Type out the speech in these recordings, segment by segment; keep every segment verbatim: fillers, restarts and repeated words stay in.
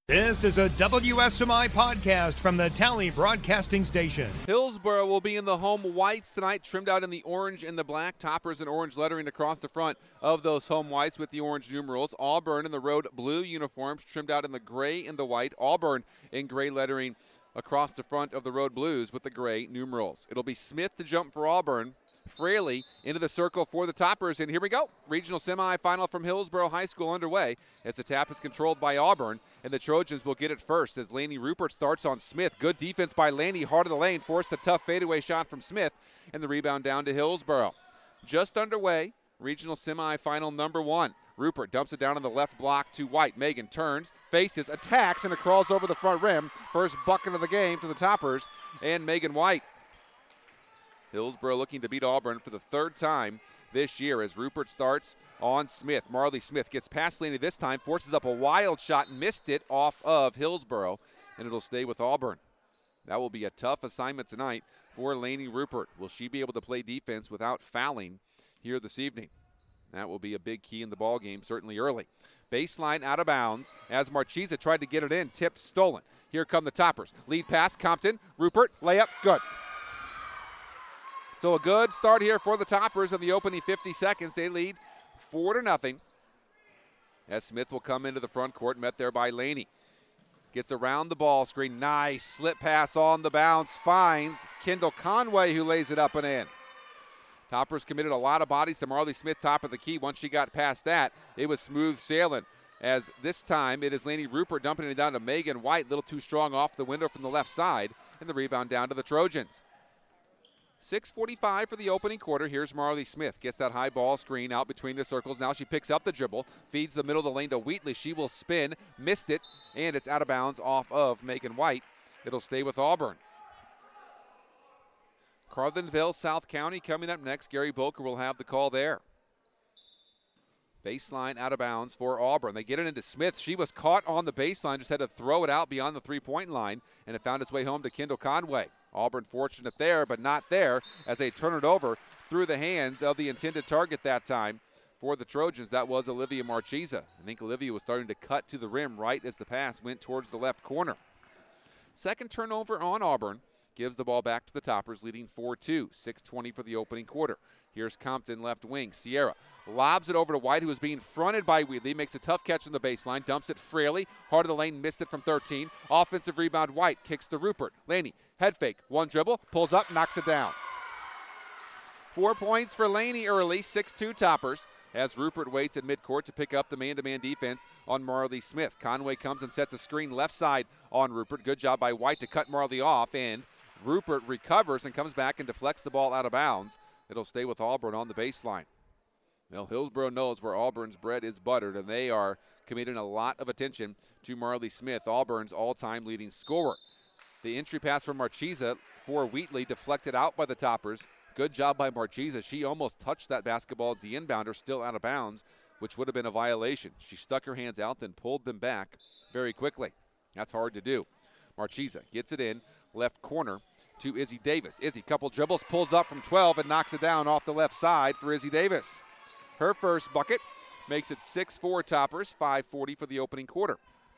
This is a W S M I podcast from the Tally Broadcasting Station. Hillsboro will be in the home whites tonight, trimmed out in the orange and the black. Toppers and orange lettering across the front of those home whites with the orange numerals. Auburn in the road blue uniforms, trimmed out in the gray and the white. Auburn in gray lettering across the front of the road blues with the gray numerals. It'll be Smith to jump for Auburn. Fraley into the circle for the Toppers, and here we go. Regional semifinal from Hillsboro High School underway as the tap is controlled by Auburn, and the Trojans will get it first as Laney Rupert starts on Smith. Good defense by Laney, heart of the lane, forced a tough fadeaway shot from Smith, and the rebound down to Hillsboro. Just underway, regional semifinal number one. Rupert dumps it down on the left block to White. Megan turns, faces, attacks, and it crawls over the front rim. First bucket of the game to the Toppers and Megan White. Hillsboro looking to beat Auburn for the third time this year as Rupert starts on Smith. Marley Smith gets past Laney this time, forces up a wild shot, missed it off of Hillsboro, and it'll stay with Auburn. That will be a tough assignment tonight for Laney Rupert. Will she be able to play defense without fouling here this evening? That will be a big key in the ballgame, certainly early. Baseline out of bounds as Marchesa tried to get it in, tipped, stolen. Here come the Toppers. Lead pass, Compton, Rupert, layup, good. So a good start here for the Toppers in the opening fifty seconds. They lead four to nothing. As Smith will come into the front court, met there by Laney. Gets around the ball screen. Nice slip pass on the bounce. Finds Kendall Conway, who lays it up and in. Toppers committed a lot of bodies to Marley Smith, top of the key. Once she got past that, it was smooth sailing. As this time it is Laney Rupert dumping it down to Megan White. A little too strong off the window from the left side. And the rebound down to the Trojans. six forty-five for the opening quarter. Here's Marley Smith. Gets that high ball screen out between the circles. Now she picks up the dribble. Feeds the middle of the lane to Wheatley. She will spin. Missed it. And it's out of bounds off of Megan White. It'll stay with Auburn. Carlinville, South County coming up next. Gary Boker will have the call there. Baseline out of bounds for Auburn. They get it into Smith. She was caught on the baseline. Just had to throw it out beyond the three-point line. And it found its way home to Kendall Conway. Auburn fortunate there, but not there as they turn it over through the hands of the intended target that time for the Trojans. That was Olivia Marchesa. I think Olivia was starting to cut to the rim right as the pass went towards the left corner. Second turnover on Auburn gives the ball back to the Toppers, leading four two. six twenty for the opening quarter. Here's Compton, left wing. Sierra lobs it over to White, who is being fronted by Wheatley. Makes a tough catch on the baseline. Dumps it Fraley. Heart of the lane, missed it from thirteen. Offensive rebound, White. Kicks to Rupert. Laney, head fake. One dribble. Pulls up, knocks it down. Four points for Laney early. six two Toppers. As Rupert waits at midcourt to pick up the man-to-man defense on Marley Smith. Conway comes and sets a screen left side on Rupert. Good job by White to cut Marley off. And Rupert recovers and comes back and deflects the ball out of bounds. It'll stay with Auburn on the baseline. Well, Hillsboro knows where Auburn's bread is buttered, and they are committing a lot of attention to Marley Smith, Auburn's all-time leading scorer. The entry pass from Marchesa for Wheatley, deflected out by the Toppers. Good job by Marchesa. She almost touched that basketball as the inbounder, still out of bounds, which would have been a violation. She stuck her hands out, then pulled them back very quickly. That's hard to do. Marchesa gets it in, left corner to Izzy Davis. Izzy, couple dribbles, pulls up from twelve and knocks it down off the left side for Izzy Davis. Her first bucket makes it six four Toppers, five forty for the opening quarter.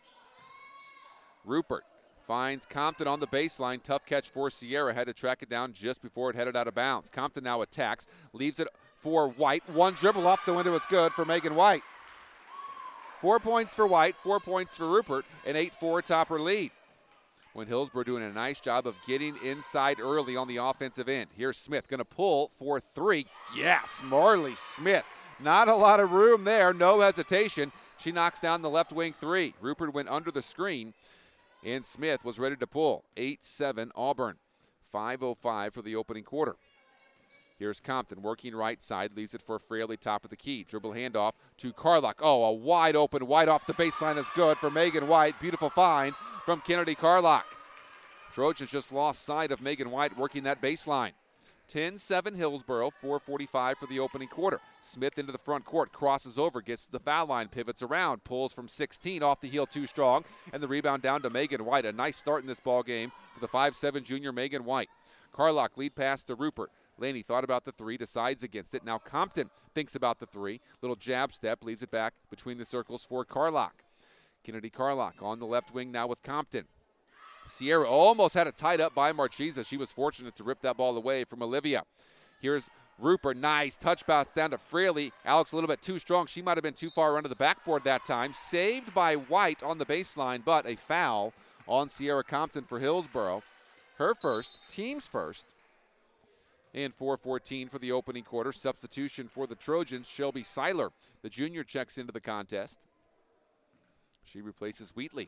Rupert finds Compton on the baseline. Tough catch for Sierra. Had to track it down just before it headed out of bounds. Compton now attacks, leaves it for White. One dribble off the window. It's good for Megan White. Four points for White, four points for Rupert, an eight four Topper lead. When Hillsboro doing a nice job of getting inside early on the offensive end. Here's Smith going to pull for three. Yes, Marley Smith. Not a lot of room there, no hesitation. She knocks down the left wing three. Rupert went under the screen, and Smith was ready to pull. eight seven Auburn. five oh five for the opening quarter. Here's Compton working right side, leaves it for Fraley, top of the key. Dribble handoff to Carlock. Oh, a wide open, wide off the baseline is good for Megan White. Beautiful find from Kennedy Carlock. Trojans just lost sight of Megan White working that baseline. ten seven Hillsboro, four forty-five for the opening quarter. Smith into the front court, crosses over, gets to the foul line, pivots around, pulls from sixteen, off the heel too strong, and the rebound down to Megan White. A nice start in this ball game for the five seven junior Megan White. Carlock lead pass to Rupert. Laney thought about the three, decides against it. Now Compton thinks about the three. Little jab step, leaves it back between the circles for Carlock. Kennedy Carlock on the left wing now with Compton. Sierra almost had it tied up by Marchesa. She was fortunate to rip that ball away from Olivia. Here's Rupert, nice touch bounce down to Fraley. Alex a little bit too strong. She might have been too far under the backboard that time. Saved by White on the baseline, but a foul on Sierra Compton for Hillsborough. Her first, team's first. And four fourteen for the opening quarter. Substitution for the Trojans, Shelby Seiler. The junior checks into the contest. She replaces Wheatley.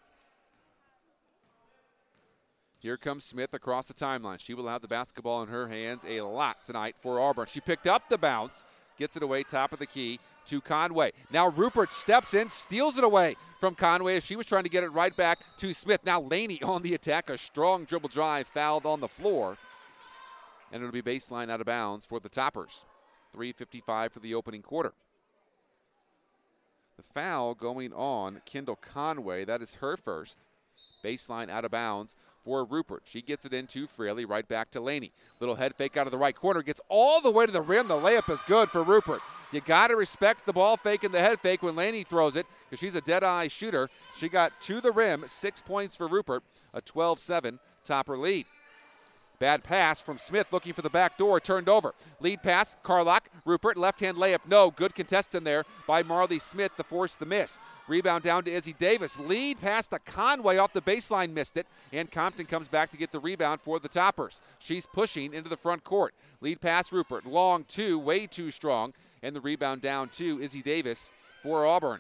Here comes Smith across the timeline. She will have the basketball in her hands a lot tonight for Auburn. She picked up the bounce, gets it away, top of the key to Conway. Now Rupert steps in, steals it away from Conway as she was trying to get it right back to Smith. Now Laney on the attack, a strong dribble drive, fouled on the floor. And it'll be baseline out of bounds for the Toppers. three fifty-five for the opening quarter. The foul going on Kendall Conway. That is her first. Baseline out of bounds for Rupert. She gets it into Fraley, right back to Laney. Little head fake out of the right corner, gets all the way to the rim. The layup is good for Rupert. You got to respect the ball fake and the head fake when Laney throws it because she's a dead-eye shooter. She got to the rim, six points for Rupert, a twelve seven Topper lead. Bad pass from Smith looking for the back door, turned over. Lead pass, Carlock, Rupert, left-hand layup, no. Good contest in there by Marley Smith to force the miss. Rebound down to Izzy Davis. Lead pass to Conway off the baseline, missed it. And Compton comes back to get the rebound for the Toppers. She's pushing into the front court. Lead pass, Rupert. Long two, way too strong. And the rebound down to Izzy Davis for Auburn.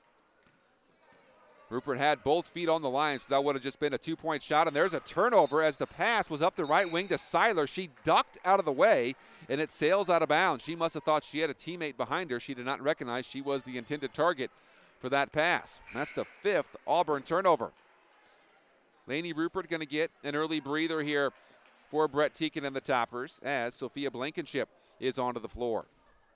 Rupert had both feet on the line, so that would have just been a two-point shot. And there's a turnover as the pass was up the right wing to Seiler. She ducked out of the way, and it sails out of bounds. She must have thought she had a teammate behind her. She did not recognize she was the intended target for that pass. That's the fifth Auburn turnover. Laney Rupert going to get an early breather here for Brett Teakin and the Toppers as Sophia Blankenship is onto the floor.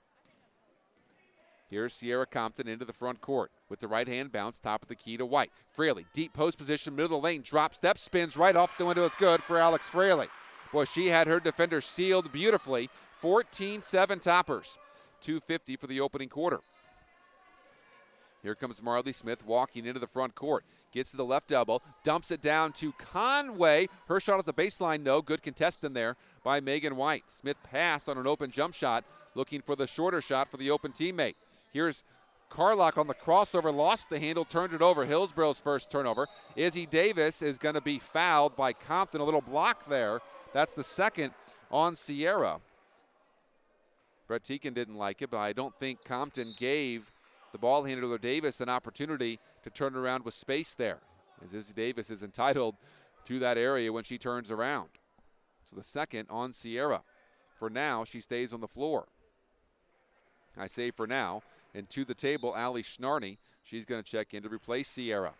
Here's Sierra Compton into the front court with the right-hand bounce, top of the key to White. Fraley, deep post position, middle of the lane, drop step, spins right off the window. It's good for Alex Fraley. Boy, she had her defender sealed beautifully. fourteen seven Toppers. two fifty for the opening quarter. Here comes Marley Smith walking into the front court. Gets to the left elbow, dumps it down to Conway. Her shot at the baseline, no. Good contest in there by Megan White. Smith passed on an open jump shot, looking for the shorter shot for the open teammate. Here's Carlock on the crossover, lost the handle, turned it over. Hillsborough's first turnover. Izzy Davis is going to be fouled by Compton. A little block there. That's the second on Sierra. Brett Teakin didn't like it, but I don't think Compton gave the ball handler Davis an opportunity to turn around with space there, as Izzy Davis is entitled to that area when she turns around. So the second on Sierra. For now, she stays on the floor. I say for now. And to the table, Allie Schnarney. She's going to check in to replace Sierra.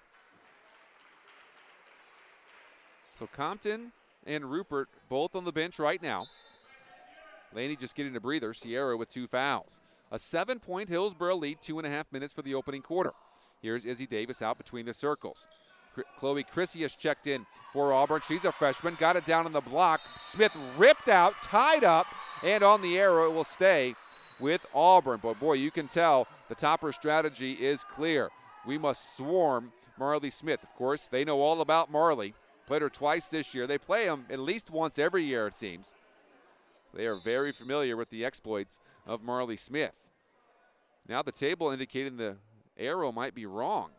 So Compton and Rupert both on the bench right now. Laney just getting a breather. Sierra with two fouls. A seven-point Hillsborough lead, two and a half minutes for the opening quarter. Here's Izzy Davis out between the circles. Chloe Chrysius checked in for Auburn. She's a freshman. Got it down on the block. Smith ripped out, tied up, and on the arrow it will stay with Auburn. But boy, you can tell the Topper strategy is clear. We must swarm Marley Smith. Of course, they know all about Marley. Played her twice this year. They play them at least once every year, it seems. They are very familiar with the exploits of Marley Smith. Now the table indicating the arrow might be wrong.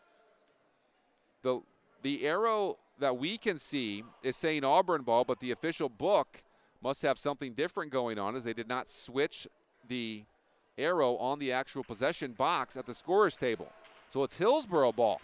The, the arrow that we can see is saying Auburn ball, but the official book must have something different going on, as they did not switch the arrow on the actual possession box at the scorer's table. So it's Hillsborough ball.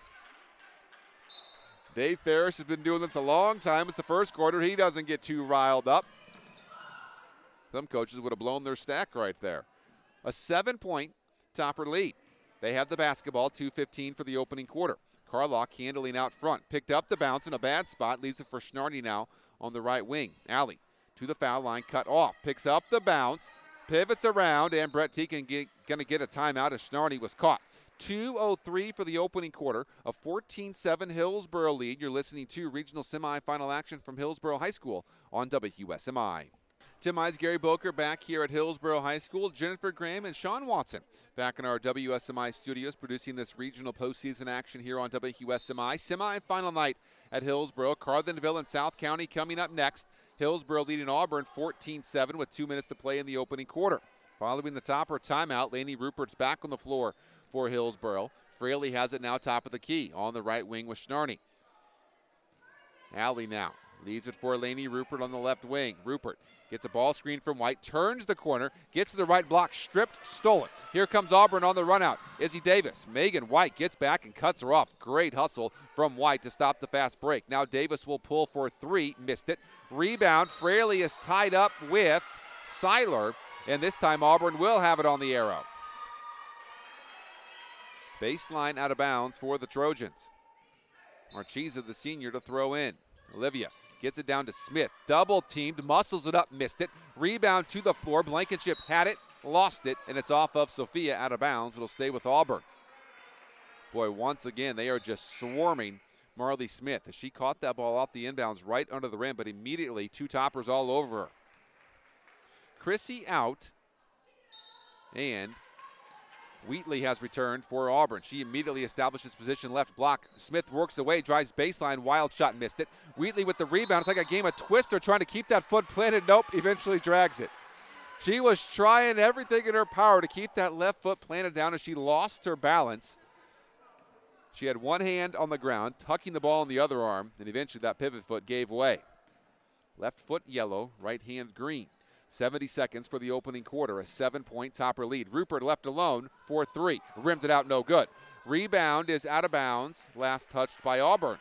Dave Ferris has been doing this a long time. It's the first quarter. He doesn't get too riled up. Some coaches would have blown their stack right there. A seven-point Topper lead. They have the basketball, two fifteen for the opening quarter. Carlock handling out front. Picked up the bounce in a bad spot. Leaves it for Schnarney now on the right wing. Allie to the foul line, cut off. Picks up the bounce. Pivots around, and Brett Teakin going to get a timeout as Schnarney was caught. two oh three for the opening quarter, a fourteen seven Hillsborough lead. You're listening to regional semifinal action from Hillsborough High School on W S M I. Tim Mize, Gary Boker back here at Hillsborough High School. Jennifer Graham and Sean Watson back in our W S M I studios producing this regional postseason action here on W S M I. Semi-final night at Hillsborough. Carlinville and South County coming up next. Hillsborough leading Auburn fourteen seven with two minutes to play in the opening quarter. Following the Topper timeout, Lainey Rupert's back on the floor for Hillsborough. Fraley has it now top of the key on the right wing with Schnarny. Allie now leaves it for Lainey Rupert on the left wing. Rupert gets a ball screen from White, turns the corner, gets to the right block, stripped, stolen. Here comes Auburn on the run out. Izzy Davis. Megan White gets back and cuts her off. Great hustle from White to stop the fast break. Now Davis will pull for three. Missed it. Rebound. Fraley is tied up with Seiler. And this time Auburn will have it on the arrow. Baseline out of bounds for the Trojans. Marchesa, the senior, to throw in. Olivia gets it down to Smith. Double teamed, muscles it up, missed it. Rebound to the floor. Blankenship had it, lost it, and it's off of Sophia out of bounds. It'll stay with Auburn. Boy, once again, they are just swarming Marley Smith as she caught that ball off the inbounds right under the rim, but immediately two toppers all over her. Chrissy out, and Wheatley has returned for Auburn. She immediately establishes position left block. Smith works away, drives baseline, wild shot, missed it. Wheatley with the rebound. It's like a game of Twister trying to keep that foot planted. Nope, eventually drags it. She was trying everything in her power to keep that left foot planted down as she lost her balance. She had one hand on the ground, tucking the ball in the other arm, and eventually that pivot foot gave way. Left foot yellow, right hand green. seventy seconds for the opening quarter, a seven-point Topper lead. Rupert left alone for three. Rimmed it out, no good. Rebound is out of bounds, last touched by Auburn.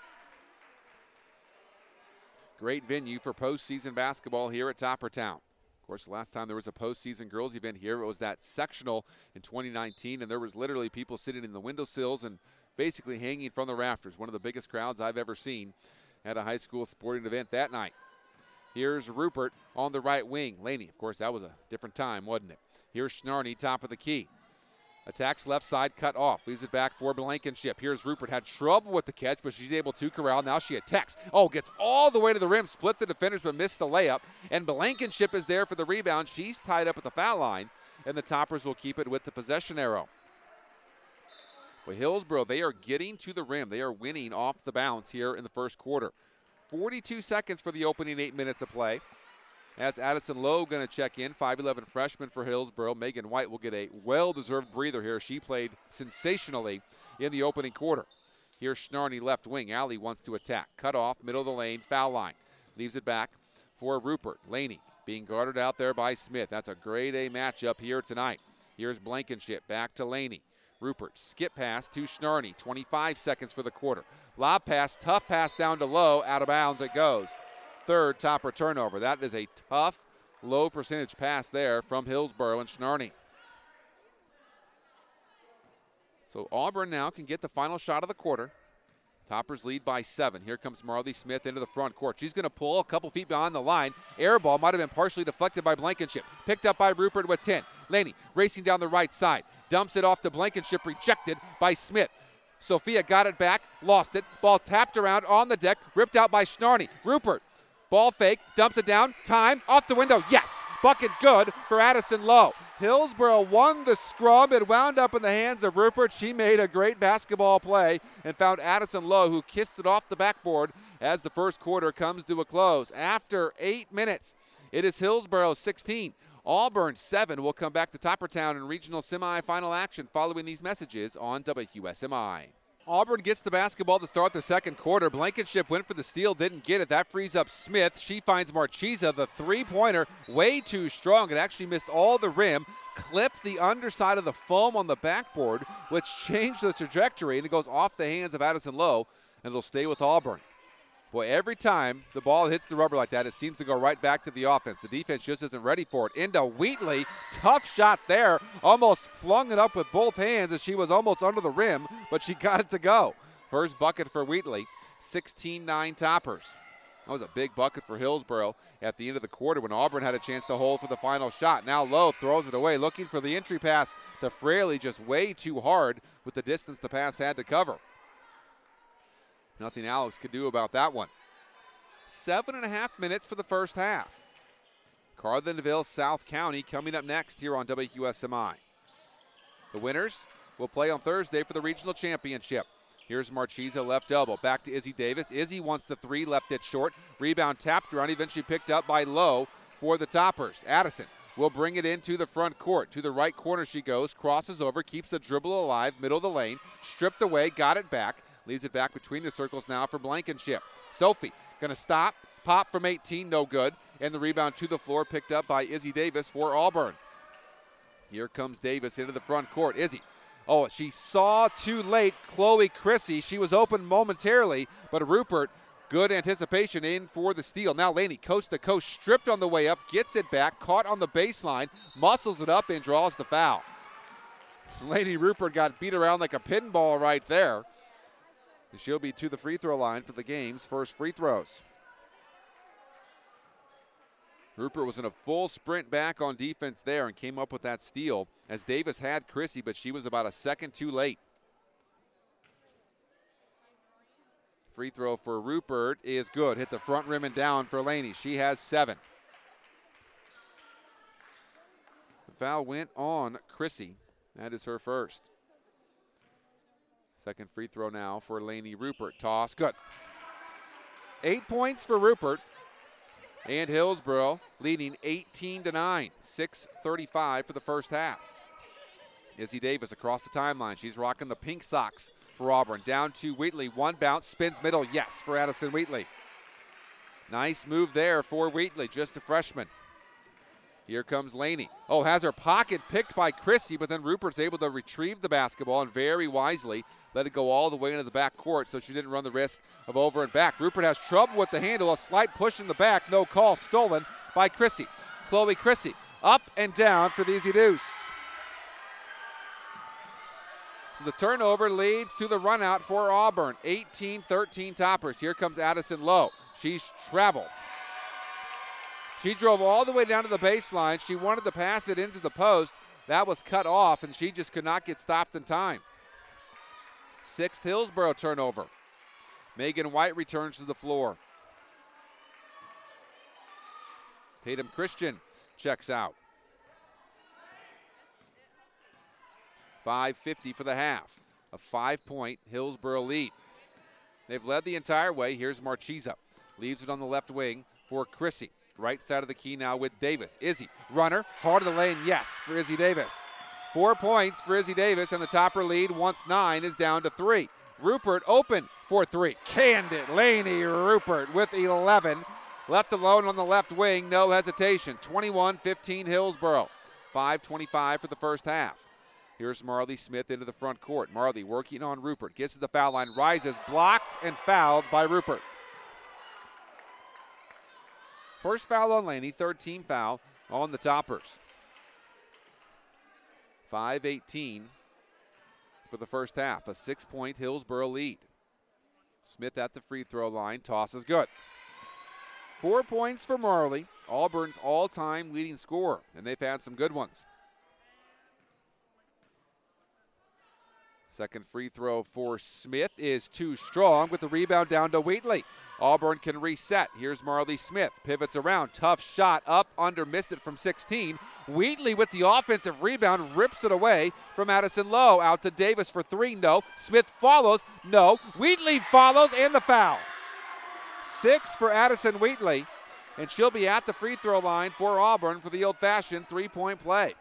Great venue for postseason basketball here at Toppertown. Of course, the last time there was a postseason girls event here, it was that sectional in twenty nineteen, and there was literally people sitting in the windowsills and basically hanging from the rafters. One of the biggest crowds I've ever seen at a high school sporting event that night. Here's Rupert on the right wing. Laney, of course, that was a different time, wasn't it? Here's Schnarny, top of the key. Attacks left side, cut off. Leaves it back for Blankenship. Here's Rupert. Had trouble with the catch, but she's able to corral. Now she attacks. Oh, gets all the way to the rim. Split the defenders, but missed the layup. And Blankenship is there for the rebound. She's tied up at the foul line, and the Toppers will keep it with the possession arrow. Well, Hillsborough, they are getting to the rim. They are winning off the bounce here in the first quarter. forty-two seconds for the opening eight minutes of play. As Addison Lowe going to check in, five eleven freshman for Hillsborough. Megan White will get a well-deserved breather here. She played sensationally in the opening quarter. Here's Schnarny, left wing. Allie wants to attack. Cut off, middle of the lane, foul line. Leaves it back for Rupert. Laney being guarded out there by Smith. That's a grade A matchup here tonight. Here's Blankenship, back to Laney. Rupert, skip pass to Schnarny. twenty-five seconds for the quarter. Lob pass, tough pass down to Lowe. Out of bounds it goes. Third Topper turnover. That is a tough, low percentage pass there from Hillsborough and Schnarny. So Auburn now can get the final shot of the quarter. Toppers lead by seven. Here comes Marley Smith into the front court. She's going to pull a couple feet behind the line. Air ball might have been partially deflected by Blankenship. Picked up by Rupert with ten. Laney racing down the right side. Dumps it off to Blankenship, rejected by Smith. Sophia got it back, lost it. Ball tapped around on the deck, ripped out by Schnarny. Rupert, ball fake, dumps it down. Time, off the window. Yes, bucket good for Addison Lowe. Hillsborough won the scrum. It wound up in the hands of Rupert. She made a great basketball play and found Addison Lowe, who kissed it off the backboard as the first quarter comes to a close. After eight minutes, it is Hillsborough sixteen. Auburn seven. Will come back to Toppertown in regional semifinal action following these messages on W S M I. Auburn gets the basketball to start the second quarter. Blankenship went for the steal, didn't get it. That frees up Smith. She finds Marchesa. The three-pointer, way too strong. It actually missed all the rim. Clipped the underside of the foam on the backboard, which changed the trajectory, and it goes off the hands of Addison Lowe, and it'll stay with Auburn. Boy, every time the ball hits the rubber like that, it seems to go right back to the offense. The defense just isn't ready for it. Into Wheatley. Tough shot there. Almost flung it up with both hands as she was almost under the rim, but she got it to go. First bucket for Wheatley. sixteen nine Toppers. That was a big bucket for Hillsborough at the end of the quarter when Auburn had a chance to hold for the final shot. Now Lowe throws it away, looking for the entry pass to Fraley, just way too hard with the distance the pass had to cover. Nothing Alex could do about that one. Seven and a half minutes for the first half. Carlinville, South County coming up next here on W Q S M I. The winners will play on Thursday for the regional championship. Here's Marchesa, left elbow. Back to Izzy Davis. Izzy wants the three, left it short. Rebound tapped around, eventually picked up by Lowe for the Toppers. Addison will bring it into the front court. To the right corner she goes, crosses over, keeps the dribble alive, middle of the lane, stripped away, got it back, leaves it back between the circles now for Blankenship. Sophie gonna stop, pop from eighteen, no good, and the rebound to the floor picked up by Izzy Davis for Auburn. Here comes Davis into the front court. Izzy. Oh, she saw too late Chloe Chrissy. She was open momentarily, but Rupert, good anticipation in for the steal. Now Laney, coast to coast, stripped on the way up, gets it back, caught on the baseline, muscles it up, and draws the foul. Laney Rupert got beat around like a pinball right there. She'll be to the free throw line for the game's first free throws. Rupert was in a full sprint back on defense there and came up with that steal as Davis had Chrissy, but she was about a second too late. Free throw for Rupert is good. Hit the front rim and down for Laney. She has seven. The foul went on Chrissy. That is her first. Second free throw now for Laney Rupert. Toss, good. Eight points for Rupert. And Hillsboro leading eighteen to nine. six thirty-five for the first half. Izzy Davis across the timeline. She's rocking the pink socks for Auburn. Down to Wheatley. One bounce, spins middle. Yes, for Addison Wheatley. Nice move there for Wheatley, just a freshman. Here comes Laney. Oh, has her pocket picked by Chrissy, but then Rupert's able to retrieve the basketball and very wisely let it go all the way into the back court so she didn't run the risk of over and back. Rupert has trouble with the handle. A slight push in the back. No call. Stolen by Chrissy. Chloe Chrissy up and down for the Easy Deuce. So the turnover leads to the run out for Auburn. eighteen thirteen Toppers. Here comes Addison Lowe. She's traveled. She drove all the way down to the baseline. She wanted to pass it into the post. That was cut off, and she just could not get stopped in time. Sixth Hillsboro turnover. Megan White returns to the floor. Tatum Christian checks out. five fifty for the half. A five-point Hillsboro lead. They've led the entire way. Here's Marchesa. Leaves it on the left wing for Chrissy. Right side of the key now with Davis. Izzy, runner, heart of the lane, yes, for Izzy Davis. Four points for Izzy Davis, and the Topper lead, once nine, is down to three. Rupert open for three. Canned it. Laney Rupert with eleven. Left alone on the left wing, no hesitation. twenty-one fifteen Hillsboro. five twenty-five for the first half. Here's Marley Smith into the front court. Marley working on Rupert. Gets to the foul line, rises, blocked and fouled by Rupert. First foul on Laney, third team foul on the Toppers. five eighteen for the first half. A six-point Hillsboro lead. Smith at the free throw line. Toss is good. Four points for Marley, Auburn's all-time leading scorer, and they've had some good ones. Second free throw for Smith is too strong with the rebound down to Wheatley. Auburn can reset. Here's Marley Smith. Pivots around. Tough shot up under. Missed it from sixteen. Wheatley with the offensive rebound. Rips it away from Addison Lowe. Out to Davis for three. No. Smith follows. No. Wheatley follows and the foul. Six for Addison Wheatley. And she'll be at the free throw line for Auburn for the old-fashioned three-point play.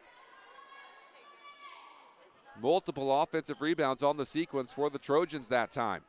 Multiple offensive rebounds on the sequence for the Trojans that time.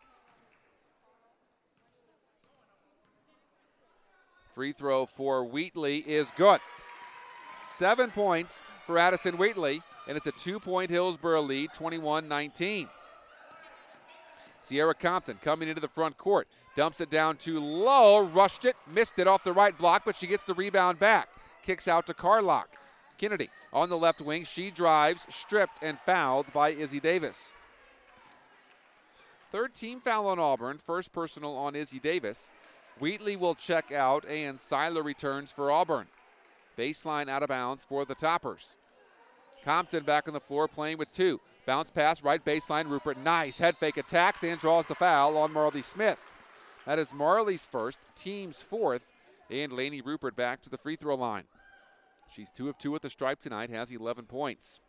Free throw for Wheatley is good. Seven points for Addison Wheatley, and it's a two-point Hillsboro lead, twenty-one nineteen. Sierra Compton coming into the front court. Dumps it down to Lowe, rushed it, missed it off the right block, but she gets the rebound back. Kicks out to Carlock. Kennedy on the left wing. She drives, stripped, and fouled by Izzy Davis. Third team foul on Auburn. First personal on Izzy Davis. Wheatley will check out, and Seiler returns for Auburn. Baseline out of bounds for the Toppers. Compton back on the floor playing with two. Bounce pass, right baseline. Rupert, nice head fake, attacks and draws the foul on Marley Smith. That is Marley's first, team's fourth, And Lainey Rupert back to the free throw line. She's two of two at the stripe tonight, has eleven points.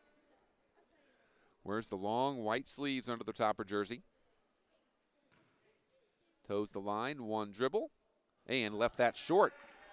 Wears the long white sleeves under the topper jersey. Toes the line, one dribble, and left that short.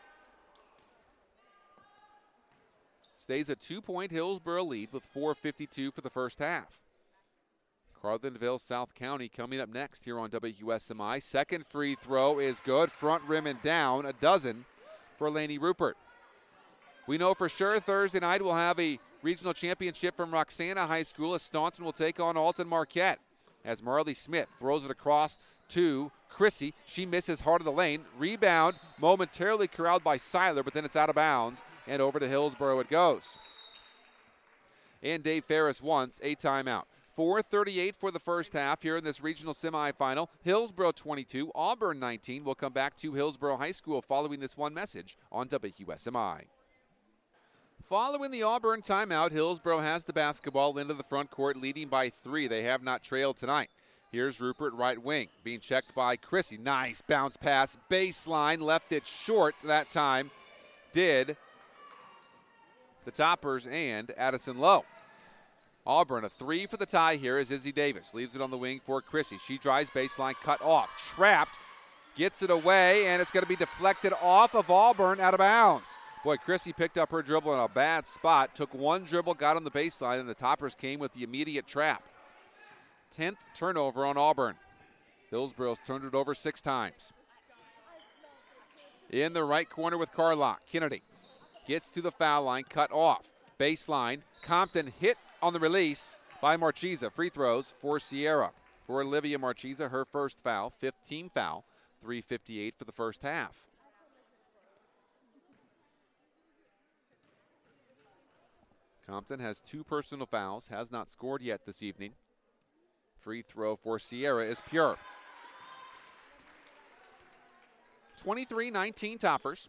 Stays a two-point Hillsboro lead with four fifty-two for the first half. Carlinville, South County coming up next here on W S M I. Second free throw is good. Front rim and down. A dozen for Lainey Rupert. We know for sure Thursday night we'll have a regional championship from Roxana High School as Staunton will take on Alton Marquette. As Marley Smith throws it across to Chrissy. She misses hard of the lane. Rebound momentarily corralled by Seiler, but then it's out of bounds. And over to Hillsboro it goes. And Dave Ferris wants a timeout. four thirty-eight for the first half here in this regional semifinal. Hillsboro twenty-two, Auburn nineteen. We'll come back to Hillsboro High School following this one message on W S M I. Following the Auburn timeout, Hillsboro has the basketball into the front court, leading by three. They have not trailed tonight. Here's Rupert, right wing, being checked by Chrissy. Nice bounce pass, baseline, left it short that time. Did the Toppers and Addison Lowe. Auburn, a three for the tie here as Izzy Davis leaves it on the wing for Chrissy. She drives baseline, cut off, trapped, gets it away, and it's going to be deflected off of Auburn, out of bounds. Boy, Chrissy picked up her dribble in a bad spot, took one dribble, got on the baseline, and the Toppers came with the immediate trap. tenth turnover on Auburn. Hillsboro's turned it over six times. In the right corner with Carlock, Kennedy gets to the foul line, cut off. Baseline, Compton hit on the release by Marchesa. Free throws for Sierra. For Olivia Marchesa, her first foul, fifth team foul, three fifty-eight for the first half. Compton has two personal fouls, has not scored yet this evening. Free throw for Sierra is pure. twenty-three nineteen Toppers.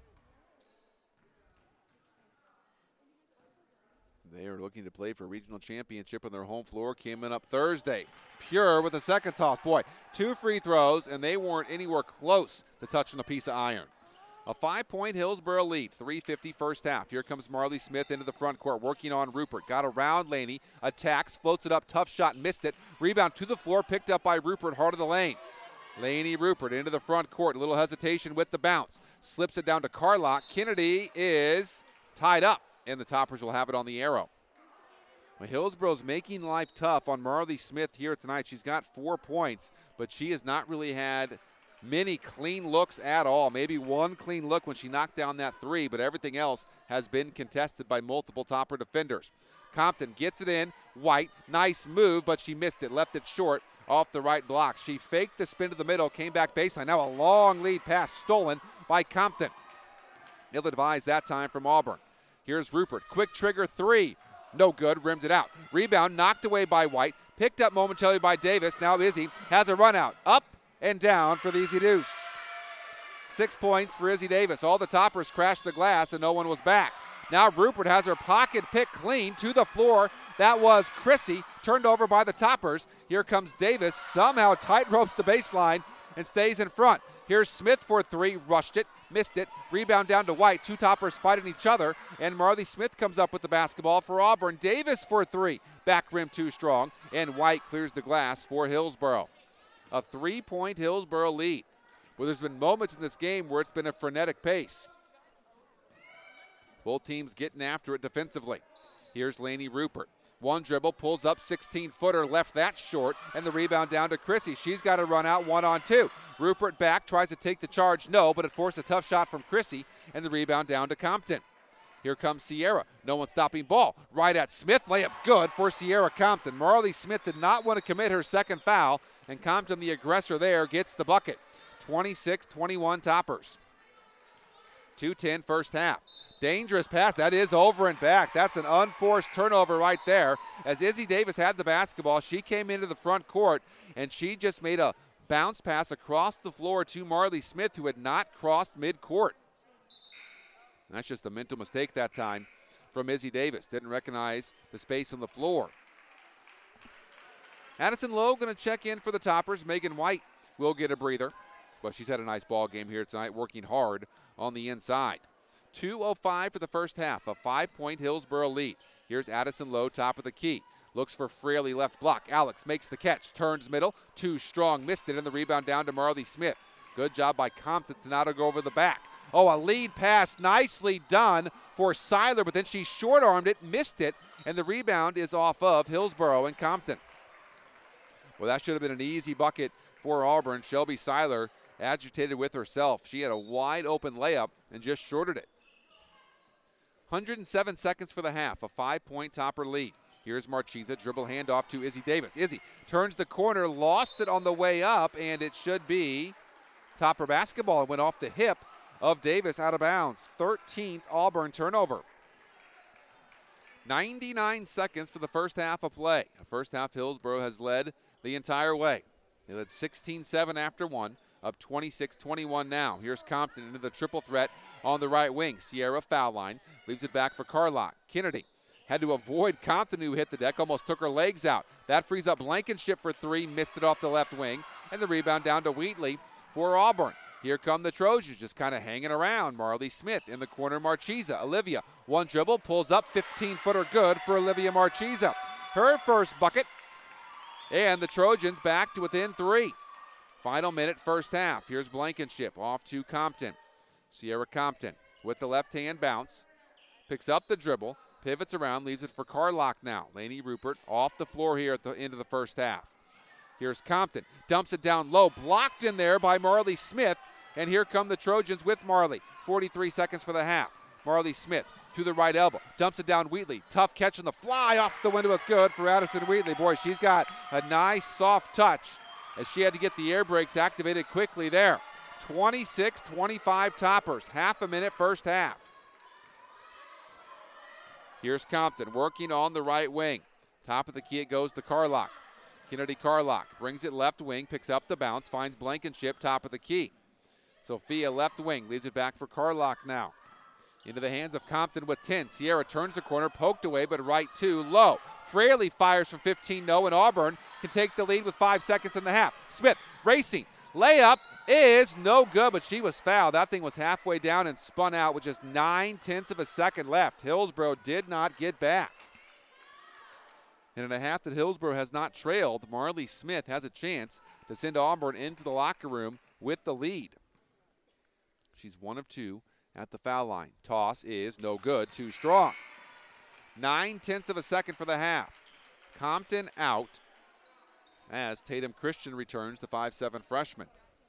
They are looking to play for a regional championship on their home floor coming up Thursday. Pure with a second toss. Boy, two free throws, and they weren't anywhere close to touching a piece of iron. A five-point Hillsboro lead, three fifty first half. Here comes Marley Smith into the front court, working on Rupert. Got around Laney, attacks, floats it up, tough shot, missed it. Rebound to the floor, picked up by Rupert, heart of the lane. Laney Rupert into the front court, a little hesitation with the bounce. Slips it down to Carlock. Kennedy is tied up, and the Toppers will have it on the arrow. Well, Hillsboro's making life tough on Marley Smith here tonight. She's got four points, but she has not really had many clean looks at all. Maybe one clean look when she knocked down that three, but everything else has been contested by multiple Topper defenders. Compton gets it in. White, nice move, but she missed it. Left it short off the right block. She faked the spin to the middle, came back baseline. Now a long lead pass stolen by Compton. Ill-advised that time from Auburn. Here's Rupert. Quick trigger three. No good. Rimmed it out. Rebound knocked away by White. Picked up momentarily by Davis. Now Izzy has a run out. Up and down for the Izzy Deuce. Six points for Izzy Davis. All the Toppers crashed the glass and no one was back. Now Rupert has her pocket picked clean to the floor. That was Chrissy, turned over by the Toppers. Here comes Davis, somehow tight ropes the baseline and stays in front. Here's Smith for three, rushed it, missed it. Rebound down to White. Two Toppers fighting each other, and Marley Smith comes up with the basketball for Auburn. Davis for three, back rim too strong, and White clears the glass for Hillsboro. A three-point Hillsboro lead. Well, there's been moments in this game where it's been a frenetic pace. Both teams getting after it defensively. Here's Lainey Rupert. One dribble, pulls up, sixteen-footer, left that short, and the rebound down to Chrissy. She's got to run out one on two. Rupert back, tries to take the charge, no, but it forced a tough shot from Chrissy, and the rebound down to Compton. Here comes Sierra. No one stopping ball. Right at Smith, layup good for Sierra Compton. Marley Smith did not want to commit her second foul, and Compton, the aggressor there, gets the bucket. twenty-six twenty-one Toppers. two ten first half. Dangerous pass. That is over and back. That's an unforced turnover right there. As Izzy Davis had the basketball, she came into the front court, and she just made a bounce pass across the floor to Marley Smith, who had not crossed midcourt. And that's just a mental mistake that time from Izzy Davis. Didn't recognize the space on the floor. Addison Lowe going to check in for the Toppers. Megan White will get a breather. but she's had a nice ball game here tonight, working hard on the inside. two oh five for the first half, a five-point Hillsboro lead. Here's Addison Lowe, top of the key. Looks for Fraley, left block. Alex makes the catch, turns middle, too strong, missed it, and the rebound down to Marley Smith. Good job by Compton to not go over the back. Oh, a lead pass, nicely done for Seiler, but then she short-armed it, missed it, and the rebound is off of Hillsboro and Compton. Well, that should have been an easy bucket for Auburn. Shelby Seiler agitated with herself. She had a wide-open layup and just shorted it. one hundred seven seconds for the half, a five-point Topper lead. Here's Marchesa, dribble handoff to Izzy Davis. Izzy turns the corner, lost it on the way up, and it should be Topper basketball. It went off the hip of Davis, out of bounds. thirteenth Auburn turnover. ninety-nine seconds for the first half of play. The first half, Hillsboro has led the entire way. They led sixteen seven after one, up twenty-six twenty-one now. Here's Compton into the triple threat on the right wing. Sierra foul line, leaves it back for Carlock. Kennedy had to avoid Compton, who hit the deck, almost took her legs out. That frees up Blankenship for three, missed it off the left wing, and the rebound down to Wheatley for Auburn. Here come the Trojans, just kind of hanging around. Marley Smith in the corner, Marchesa. Olivia, one dribble, pulls up, fifteen-footer good for Olivia Marchesa. Her first bucket, and the Trojans back to within three. Final minute, first half. Here's Blankenship off to Compton. Sierra Compton with the left-hand bounce, picks up the dribble, pivots around, leaves it for Carlock now. Lainey Rupert off the floor here at the end of the first half. Here's Compton, dumps it down low, blocked in there by Marley Smith, and here come the Trojans with Marley. forty-three seconds for the half. Marley Smith to the right elbow, dumps it down Wheatley. Tough catch on the fly off the window. It's good for Addison Wheatley. Boy, she's got a nice soft touch as she had to get the air brakes activated quickly there. twenty-six twenty-five Toppers, half a minute first half. Here's Compton working on the right wing. Top of the key, it goes to Carlock. Kennedy Carlock brings it left wing, picks up the bounce, finds Blankenship, top of the key. Sophia left wing, leaves it back for Carlock now. Into the hands of Compton with ten. Sierra turns the corner, poked away, but right two, low. Fraley fires from fifteen, no, and Auburn can take the lead with five seconds in the half. Smith racing, layup is no good, but she was fouled. That thing was halfway down and spun out with just nine-tenths of a second left. Hillsboro did not get back. And in a half that Hillsboro has not trailed, Marley Smith has a chance to send Auburn into the locker room with the lead. She's one of two at the foul line. Toss is no good, too strong. Nine-tenths of a second for the half. Compton out as Tatum Christian returns, the five seven freshman.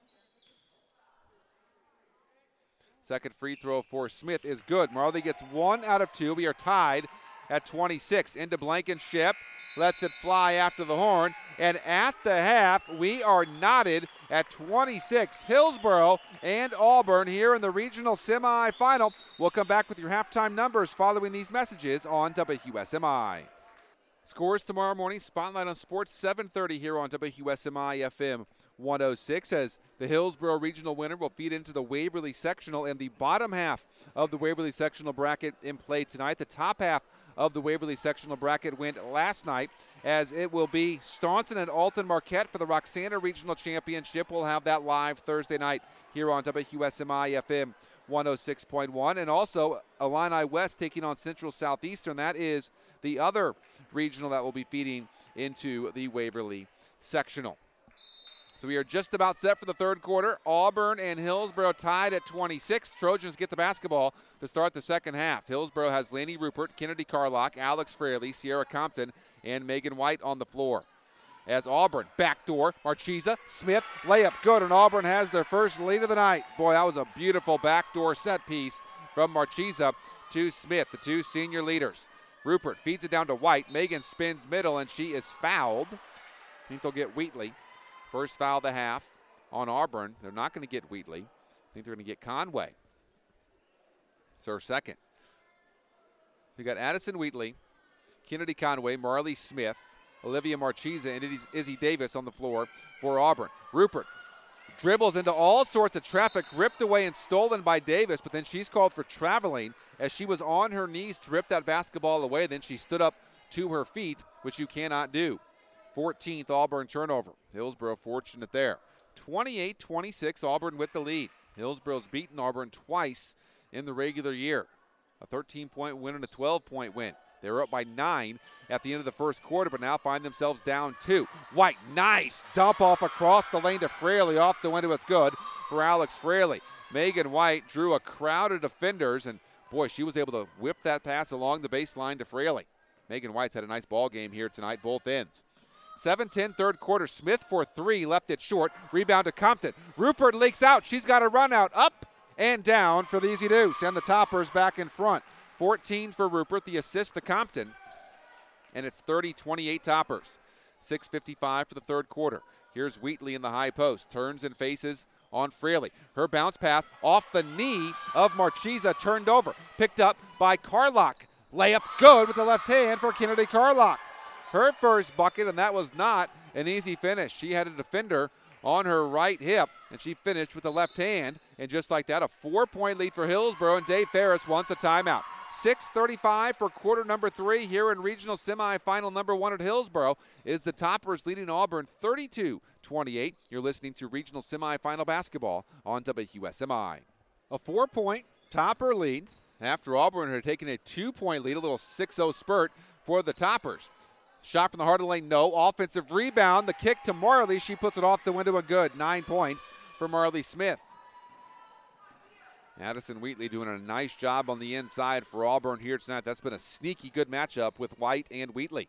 Second free throw for Smith is good. Marley gets one out of two. We are tied at twenty-six. Into Blankenship. Lets it fly after the horn. And at the half, we are knotted at twenty-six. Hillsboro and Auburn here in the regional semifinal. We'll come back with your halftime numbers following these messages on W S M I. Scores tomorrow morning. Spotlight on Sports, seven thirty here on W S M I F M one oh six, as the Hillsboro regional winner will feed into the Waverly sectional, and the bottom half of the Waverly sectional bracket in play tonight. The top half of the Waverly sectional bracket went last night, as it will be Staunton and Alton Marquette for the Roxana Regional Championship. We'll have that live Thursday night here on W S M I F M one oh six point one, and also Illini West taking on Central Southeastern. That is the other regional that will be feeding into the Waverly sectional. So we are just about set for the third quarter. Auburn and Hillsboro tied at twenty-six. Trojans get the basketball to start the second half. Hillsboro has Lainey Rupert, Kennedy Carlock, Alex Fraley, Sierra Compton, and Megan White on the floor. As Auburn, backdoor, Marchesa, Smith, layup good, and Auburn has their first lead of the night. Boy, that was a beautiful backdoor set piece from Marchesa to Smith, the two senior leaders. Rupert feeds it down to White. Megan spins middle, and she is fouled. I think they'll get Wheatley. First foul of the half on Auburn. They're not going to get Wheatley. I think they're going to get Conway. It's her second. We got Addison Wheatley, Kennedy Conway, Marley Smith, Olivia Marchesa, and Izzy Davis on the floor for Auburn. Rupert dribbles into all sorts of traffic, ripped away and stolen by Davis, but then she's called for traveling as she was on her knees to rip that basketball away. Then she stood up to her feet, which you cannot do. fourteenth Auburn turnover. Hillsboro fortunate there. twenty-eight twenty-six, Auburn with the lead. Hillsboro's beaten Auburn twice in the regular year. A thirteen-point win and a twelve-point win. They were up by nine at the end of the first quarter, but now find themselves down two. White, nice dump off across the lane to Fraley. Off the window, it's good for Alex Fraley. Megan White drew a crowd of defenders, and boy, she was able to whip that pass along the baseline to Fraley. Megan White's had a nice ball game here tonight, both ends. seven ten, third quarter. Smith for three, left it short. Rebound to Compton. Rupert leaks out. She's got a run out. Up and down for the easy deuce. And the Toppers back in front. fourteen for Rupert, the assist to Compton. And it's thirty twenty-eight Toppers. six fifty-five for the third quarter. Here's Wheatley in the high post. Turns and faces on Fraley. Her bounce pass off the knee of Marchesa, turned over. Picked up by Carlock. Layup good with the left hand for Kennedy Carlock. Her first bucket, and that was not an easy finish. She had a defender on her right hip, and she finished with the left hand. And just like that, a four-point lead for Hillsboro, and Dave Ferris wants a timeout. six thirty-five for quarter number three here in regional semifinal number one at Hillsboro. Is the Toppers leading Auburn thirty-two twenty-eight. You're listening to regional semifinal basketball on W S M I. A four-point Topper lead after Auburn had taken a two-point lead, a little six oh spurt for the Toppers. Shot from the heart of the lane, no. Offensive rebound, the kick to Marley. She puts it off the window and good. Nine points for Marley Smith. Addison Wheatley doing a nice job on the inside for Auburn here tonight. That's been a sneaky good matchup with White and Wheatley.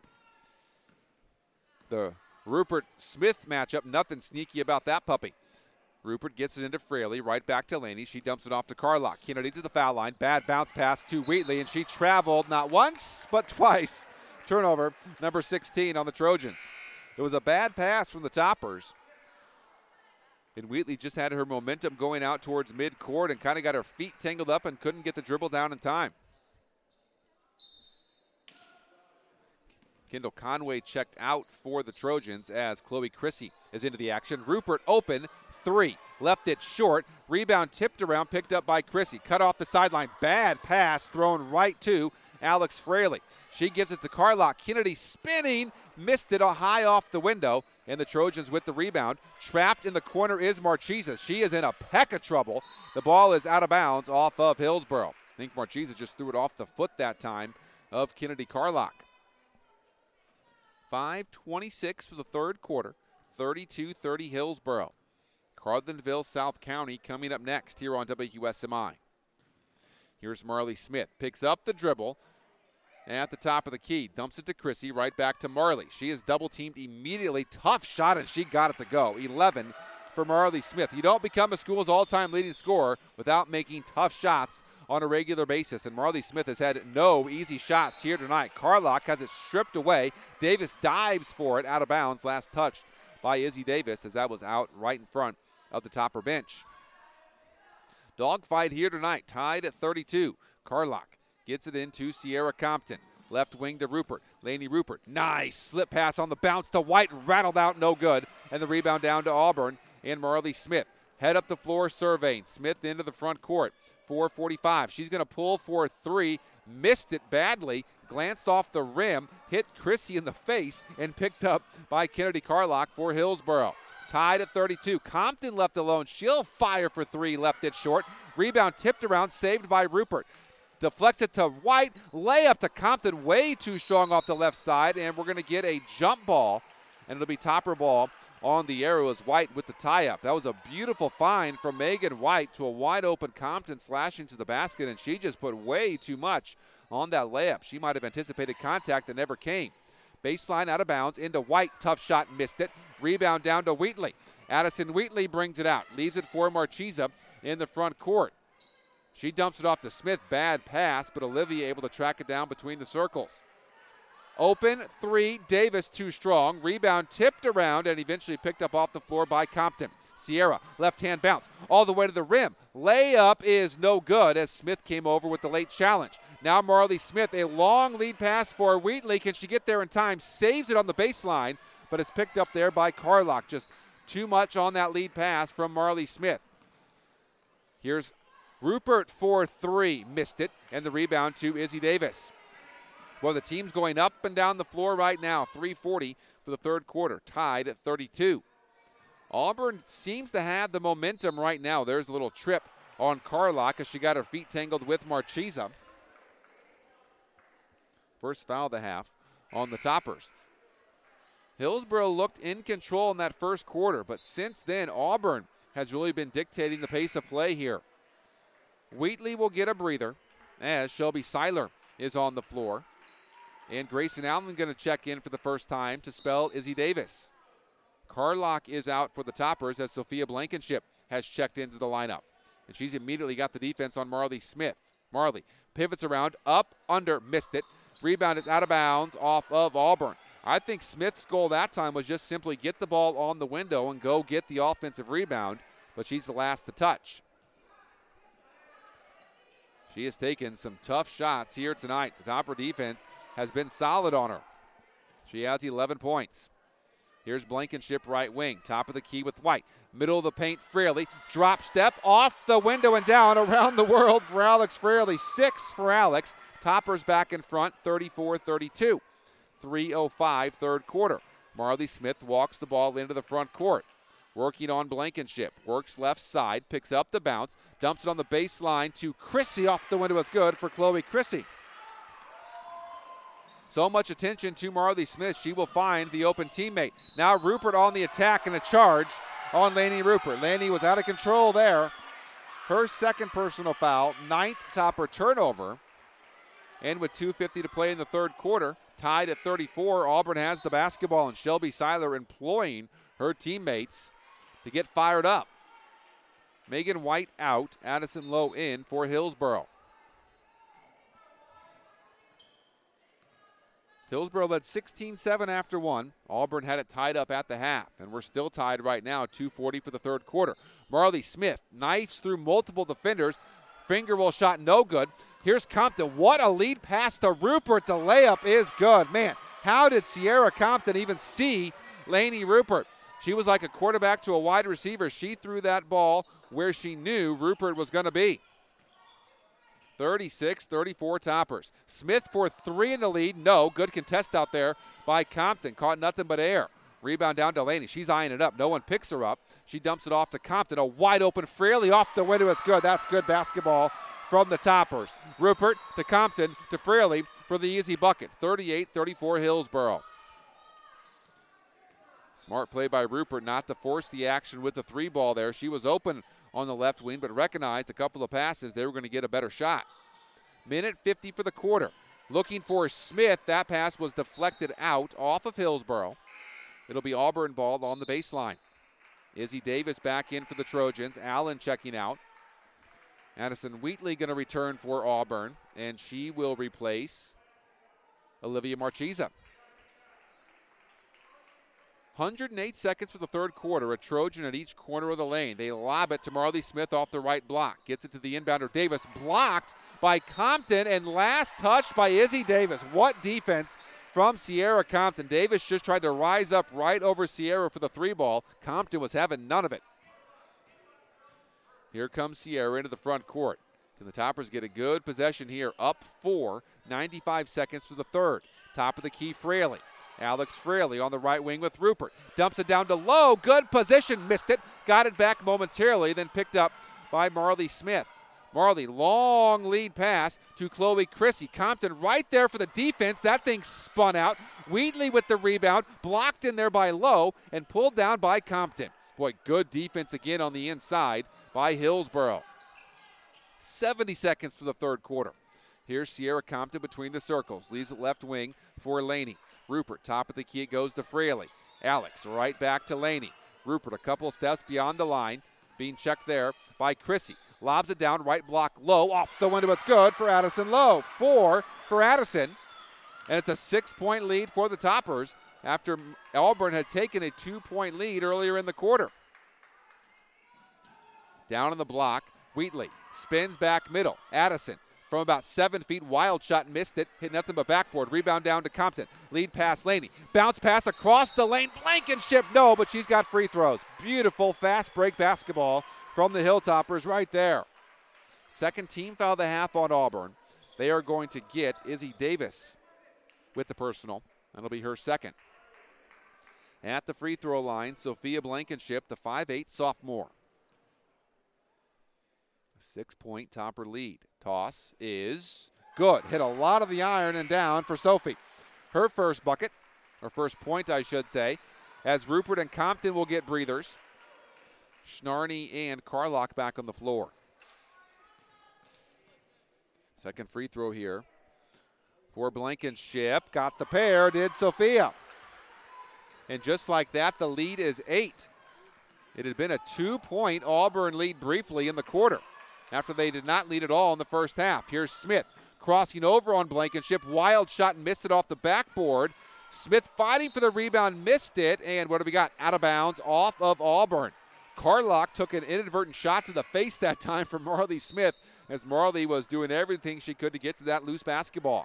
The Rupert Smith matchup, nothing sneaky about that puppy. Rupert gets it into Fraley, right back to Laney. She dumps it off to Carlock. Kennedy to the foul line. Bad bounce pass to Wheatley, and she traveled not once, but twice. Turnover, number sixteen on the Trojans. It was a bad pass from the Toppers. And Wheatley just had her momentum going out towards midcourt and kind of got her feet tangled up and couldn't get the dribble down in time. Kendall Conway checked out for the Trojans as Chloe Chrissy is into the action. Rupert open, three. Left it short. Rebound tipped around, picked up by Chrissy. Cut off the sideline. Bad pass thrown right to Alex Fraley. She gives it to Carlock. Kennedy spinning, missed it high off the window, and the Trojans with the rebound. Trapped in the corner is Marchesa. She is in a peck of trouble. The ball is out of bounds off of Hillsboro. I think Marchesa just threw it off the foot that time of Kennedy Carlock. five twenty-six for the third quarter, thirty-two thirty Hillsboro. Carlinville, South County coming up next here on W S M I. Here's Marley Smith. Picks up the dribble at the top of the key. Dumps it to Chrissy. Right back to Marley. She is double-teamed immediately. Tough shot, and she got it to go. eleven for Marley Smith. You don't become a school's all-time leading scorer without making tough shots on a regular basis, and Marley Smith has had no easy shots here tonight. Carlock has it stripped away. Davis dives for it out of bounds. Last touched by Izzy Davis as that was out right in front of the Topper bench. Dogfight here tonight, tied at thirty-two. Carlock gets it into Sierra Compton. Left wing to Rupert. Laney Rupert. Nice slip pass on the bounce to White. Rattled out, no good. And the rebound down to Auburn and Marley Smith. Head up the floor surveying. Smith into the front court. four forty-five. She's going to pull for three. Missed it badly. Glanced off the rim. Hit Chrissy in the face and picked up by Kennedy Carlock for Hillsboro. Tied at thirty-two. Compton left alone. She'll fire for three. Left it short. Rebound tipped around. Saved by Rupert. Deflects it to White. Layup to Compton. Way too strong off the left side. And we're going to get a jump ball. And it'll be Topper ball on the arrow as White with the tie-up. That was a beautiful find from Megan White to a wide-open Compton slashing to the basket. And she just put way too much on that layup. She might have anticipated contact that never came. Baseline out of bounds into White. Tough shot. Missed it. Rebound down to Wheatley. Addison Wheatley brings it out. Leaves it for Marchesa in the front court. She dumps it off to Smith. Bad pass, but Olivia able to track it down between the circles. Open three. Davis too strong. Rebound tipped around and eventually picked up off the floor by Compton. Sierra, left-hand bounce, all the way to the rim. Layup is no good as Smith came over with the late challenge. Now Marley Smith, a long lead pass for Wheatley. Can she get there in time? Saves it on the baseline, but it's picked up there by Carlock. Just too much on that lead pass from Marley Smith. Here's Rupert for three. Missed it, and the rebound to Izzy Davis. Well, the team's going up and down the floor right now. three forty for the third quarter, tied at thirty-two. Auburn seems to have the momentum right now. There's a little trip on Carlock as she got her feet tangled with Marchesa. First foul of the half on the Toppers. Hillsboro looked in control in that first quarter, but since then, Auburn has really been dictating the pace of play here. Wheatley will get a breather as Shelby Seiler is on the floor. And Grayson Allen going to check in for the first time to spell Izzy Davis. Carlock is out for the Toppers as Sophia Blankenship has checked into the lineup. And she's immediately got the defense on Marley Smith. Marley pivots around, up, under, missed it. Rebound is out of bounds off of Auburn. I think Smith's goal that time was just simply get the ball on the window and go get the offensive rebound, but she's the last to touch. She has taken some tough shots here tonight. The Topper defense has been solid on her. She has eleven points. Here's Blankenship right wing. Top of the key with White. Middle of the paint, Fraley. Drop step off the window and down around the world for Alex Fraley. Six for Alex. Toppers back in front, thirty-four thirty-two. three oh five third quarter. Marley Smith walks the ball into the front court. Working on Blankenship. Works left side. Picks up the bounce. Dumps it on the baseline to Chrissy. Off the window. It's good for Chloe Chrissy. So much attention to Marley Smith. She will find the open teammate. Now Rupert on the attack and a charge on Laney Rupert. Laney was out of control there. Her second personal foul. Ninth Topper turnover. And with two fifty to play in the third quarter, tied at thirty-four, Auburn has the basketball, and Shelby Seiler employing her teammates to get fired up. Megan White out, Addison Lowe in for Hillsboro. Hillsboro led sixteen seven after one. Auburn had it tied up at the half, and we're still tied right now, two forty for the third quarter. Marley Smith knifes through multiple defenders. Finger roll shot, no good. Here's Compton. What a lead pass to Rupert. The layup is good. Man, how did Sierra Compton even see Laney Rupert? She was like a quarterback to a wide receiver. She threw that ball where she knew Rupert was going to be. thirty-six thirty-four Toppers. Smith for three in the lead. No, good contest out there by Compton. Caught nothing but air. Rebound down to Laney. She's eyeing it up. No one picks her up. She dumps it off to Compton. A wide open Fraley off the window. It's good. That's good basketball from the Toppers. Rupert to Compton to Fraley for the easy bucket. thirty-eight thirty-four Hillsboro. Smart play by Rupert not to force the action with the three ball there. She was open on the left wing, but recognized a couple of passes they were going to get a better shot. Minute fifty for the quarter. Looking for Smith. That pass was deflected out off of Hillsboro. It'll be Auburn ball on the baseline. Izzy Davis back in for the Trojans. Allen checking out. Addison Wheatley going to return for Auburn, and she will replace Olivia Marchesa. one hundred eight seconds for the third quarter. A Trojan at each corner of the lane. They lob it to Marley Smith off the right block. Gets it to the inbounder Davis. Blocked by Compton, and last touched by Izzy Davis. What defense from Sierra Compton. Davis just tried to rise up right over Sierra for the three ball. Compton was having none of it. Here comes Sierra into the front court. Can the Toppers get a good possession here? Up four, ninety-five seconds to the third. Top of the key, Fraley. Alex Fraley on the right wing with Rupert. Dumps it down to Lowe. Good position. Missed it. Got it back momentarily, then picked up by Marley Smith. Marley, long lead pass to Chloe Chrissy. Compton right there for the defense. That thing spun out. Wheatley with the rebound. Blocked in there by Lowe and pulled down by Compton. Boy, good defense again on the inside by Hillsboro. seventy seconds for the third quarter. Here's Sierra Compton between the circles. Leaves it left wing for Laney. Rupert, top of the key, it goes to Fraley. Alex, right back to Laney. Rupert, a couple steps beyond the line. Being checked there by Chrissy. Lobs it down, right block, Lowe. Off the window, it's good for Addison Lowe. Four for Addison. And it's a six-point lead for the Toppers after Auburn had taken a two-point lead earlier in the quarter. Down on the block, Wheatley spins back middle. Addison from about seven feet, wild shot, missed it. Hit nothing but backboard. Rebound down to Compton. Lead pass, Laney. Bounce pass across the lane. Blankenship, no, but she's got free throws. Beautiful fast break basketball from the Hilltoppers right there. Second team foul of the half on Auburn. They are going to get Izzy Davis with the personal. That'll be her second. At the free throw line, Sophia Blankenship, the five eight sophomore. Six-point Topper lead. Toss is good. Hit a lot of the iron and down for Sophie. Her first bucket, or first point, I should say, as Rupert and Compton will get breathers. Schnarney and Carlock back on the floor. Second free throw here for Blankenship. Got the pair, did Sophia. And just like that, the lead is eight. It had been a two-point Auburn lead briefly in the quarter after they did not lead at all in the first half. Here's Smith crossing over on Blankenship. Wild shot and missed it off the backboard. Smith fighting for the rebound, missed it, and what do we got? Out of bounds off of Auburn. Carlock took an inadvertent shot to the face that time from Marley Smith as Marley was doing everything she could to get to that loose basketball.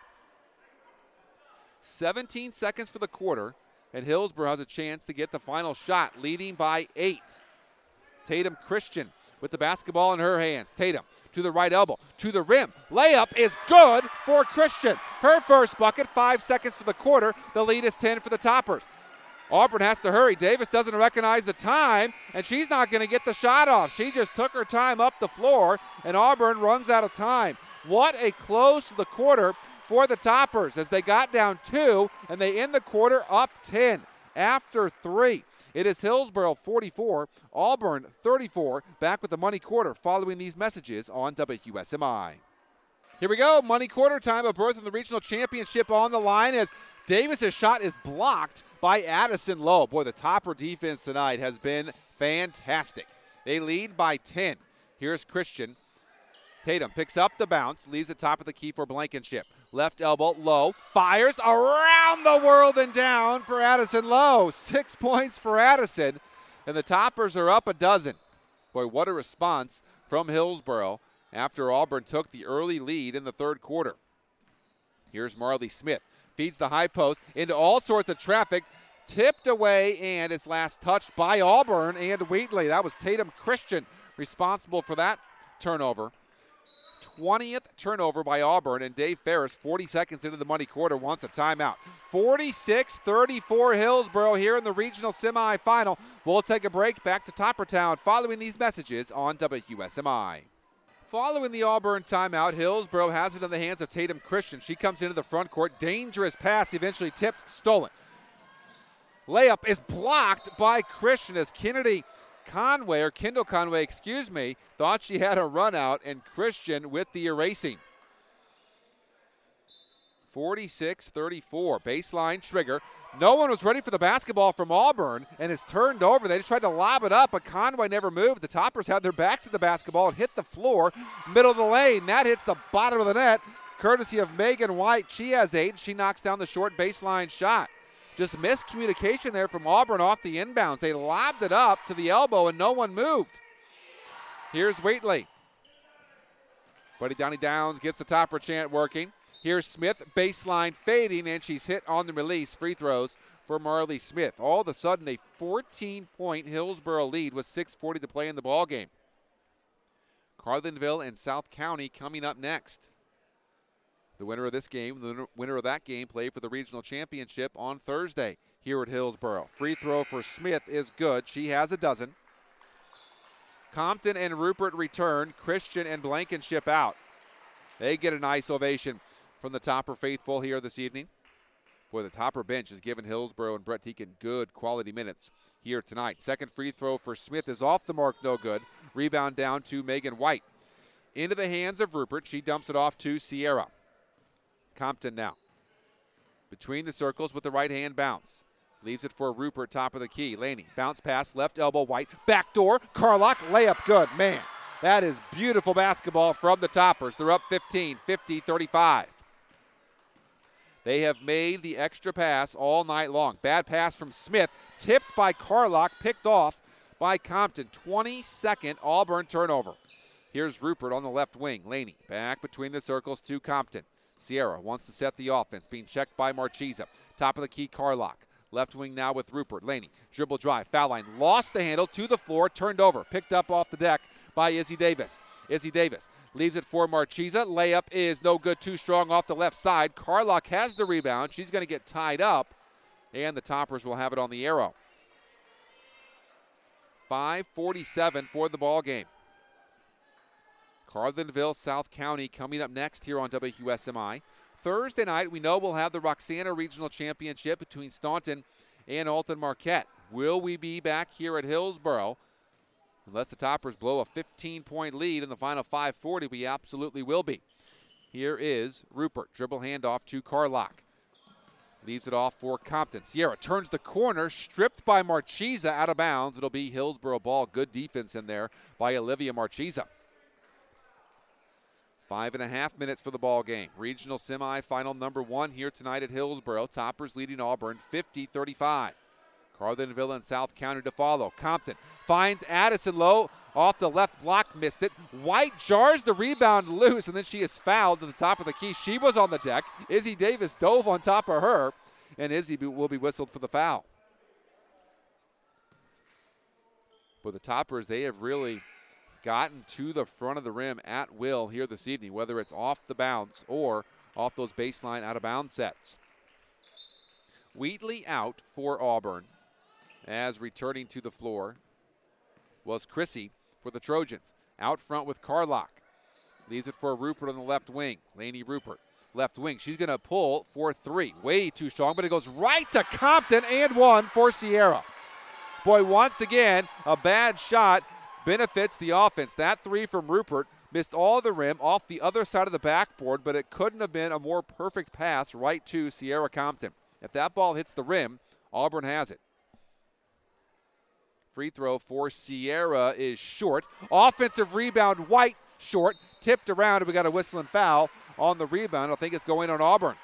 seventeen seconds for the quarter, and Hillsborough has a chance to get the final shot, leading by eight. Tatum Christian with the basketball in her hands. Tatum to the right elbow, to the rim. Layup is good for Christian. Her first bucket, five seconds for the quarter. The lead is ten for the Toppers. Auburn has to hurry. Davis doesn't recognize the time, and she's not going to get the shot off. She just took her time up the floor, and Auburn runs out of time. What a close to the quarter for the Toppers as they got down two, and they end the quarter up ten after three. It is Hillsborough forty-four, Auburn thirty-four, back with the money quarter following these messages on W S M I. Here we go, money quarter time, a berth in the regional championship on the line as Davis's shot is blocked by Addison Lowe. Boy, the Topper defense tonight has been fantastic. They lead by ten. Here's Christian. Tatum picks up the bounce, leaves the top of the key for Blankenship. Left elbow, Lowe, fires around the world and down for Addison Lowe. Six points for Addison, and the Toppers are up a dozen. Boy, what a response from Hillsborough after Auburn took the early lead in the third quarter. Here's Marley Smith. Feeds the high post into all sorts of traffic. Tipped away, and it's last touched by Auburn and Wheatley. That was Tatum Christian responsible for that turnover. twentieth turnover by Auburn, and Dave Ferris, forty seconds into the money quarter, wants a timeout. forty-six thirty-four Hillsborough here in the regional semifinal. We'll take a break. Back to Toppertown following these messages on W S M I. Following the Auburn timeout, Hillsborough has it in the hands of Tatum Christian. She comes into the front court. Dangerous pass, eventually tipped, stolen. Layup is blocked by Christian as Kennedy Conway, or Kendall Conway, excuse me, thought she had a run out, and Christian with the erasing. forty-six thirty-four, baseline trigger. No one was ready for the basketball from Auburn, and it's turned over. They just tried to lob it up, but Conway never moved. The Toppers had their back to the basketball and hit the floor, middle of the lane. That hits the bottom of the net, courtesy of Megan White. She has eight. She knocks down the short baseline shot. Just miscommunication there from Auburn off the inbounds. They lobbed it up to the elbow, and no one moved. Here's Wheatley. Buddy Donnie Downs gets the Topper chant working. Here's Smith, baseline fading, and she's hit on the release. Free throws for Marley Smith. All of a sudden, a fourteen-point Hillsborough lead with six forty to play in the ballgame. Carlinville and South County coming up next. The winner of this game, the winner of that game, play for the regional championship on Thursday here at Hillsborough. Free throw for Smith is good. She has a dozen. Compton and Rupert return. Christian and Blankenship out. They get a nice ovation from the Topper faithful here this evening. Boy, the Topper bench has given Hillsborough and Brett Teakin good quality minutes here tonight. Second free throw for Smith is off the mark, no good. Rebound down to Megan White. Into the hands of Rupert. She dumps it off to Sierra. Compton now. Between the circles with the right-hand bounce. Leaves it for Rupert, top of the key. Laney, bounce pass, left elbow, White. Backdoor, Carlock, layup good. Man, that is beautiful basketball from the Toppers. They're up fifteen, fifty thirty-five. They have made the extra pass all night long. Bad pass from Smith, tipped by Carlock, picked off by Compton. twenty-second Auburn turnover. Here's Rupert on the left wing. Laney back between the circles to Compton. Sierra wants to set the offense, being checked by Marchesa. Top of the key, Carlock. Left wing now with Rupert. Laney, dribble drive, foul line. Lost the handle to the floor, turned over. Picked up off the deck by Izzy Davis. Izzy Davis leaves it for Marchesa. Layup is no good, too strong off the left side. Carlock has the rebound. She's going to get tied up, and the Toppers will have it on the arrow. five forty-seven for the ball game. Carlinville, South County coming up next here on W Q S M I. Thursday night, we know we'll have the Roxana Regional Championship between Staunton and Alton Marquette. Will we be back here at Hillsboro? Unless the Toppers blow a fifteen-point lead in the final five forty, we absolutely will be. Here is Rupert. Dribble handoff to Carlock. Leaves it off for Compton. Sierra turns the corner, stripped by Marchesa out of bounds. It'll be Hillsboro ball. Good defense in there by Olivia Marchesa. Five and a half minutes for the ball game. Regional semifinal number one here tonight at Hillsboro. Toppers leading Auburn fifty thirty-five. Carlinville and South County to follow. Compton finds Addison Lowe off the left block, missed it. White jars the rebound loose, and then she is fouled to the top of the key. She was on the deck. Izzy Davis dove on top of her, and Izzy will be whistled for the foul. But the Toppers, they have really gotten to the front of the rim at will here this evening, whether it's off the bounce or off those baseline out-of-bounds sets. Wheatley out for Auburn, as returning to the floor was Chrissy for the Trojans. Out front with Carlock. Leaves it for Rupert on the left wing. Lainey Rupert, left wing. She's going to pull for three. Way too strong, but it goes right to Compton and one for Sierra. Boy, once again, a bad shot benefits the offense. That three from Rupert missed all the rim off the other side of the backboard, but it couldn't have been a more perfect pass right to Sierra Compton. If that ball hits the rim, Auburn has it. Free throw for Sierra is short. Offensive rebound, White, short. Tipped around, and we got a whistling foul on the rebound. I think it's going on Auburn.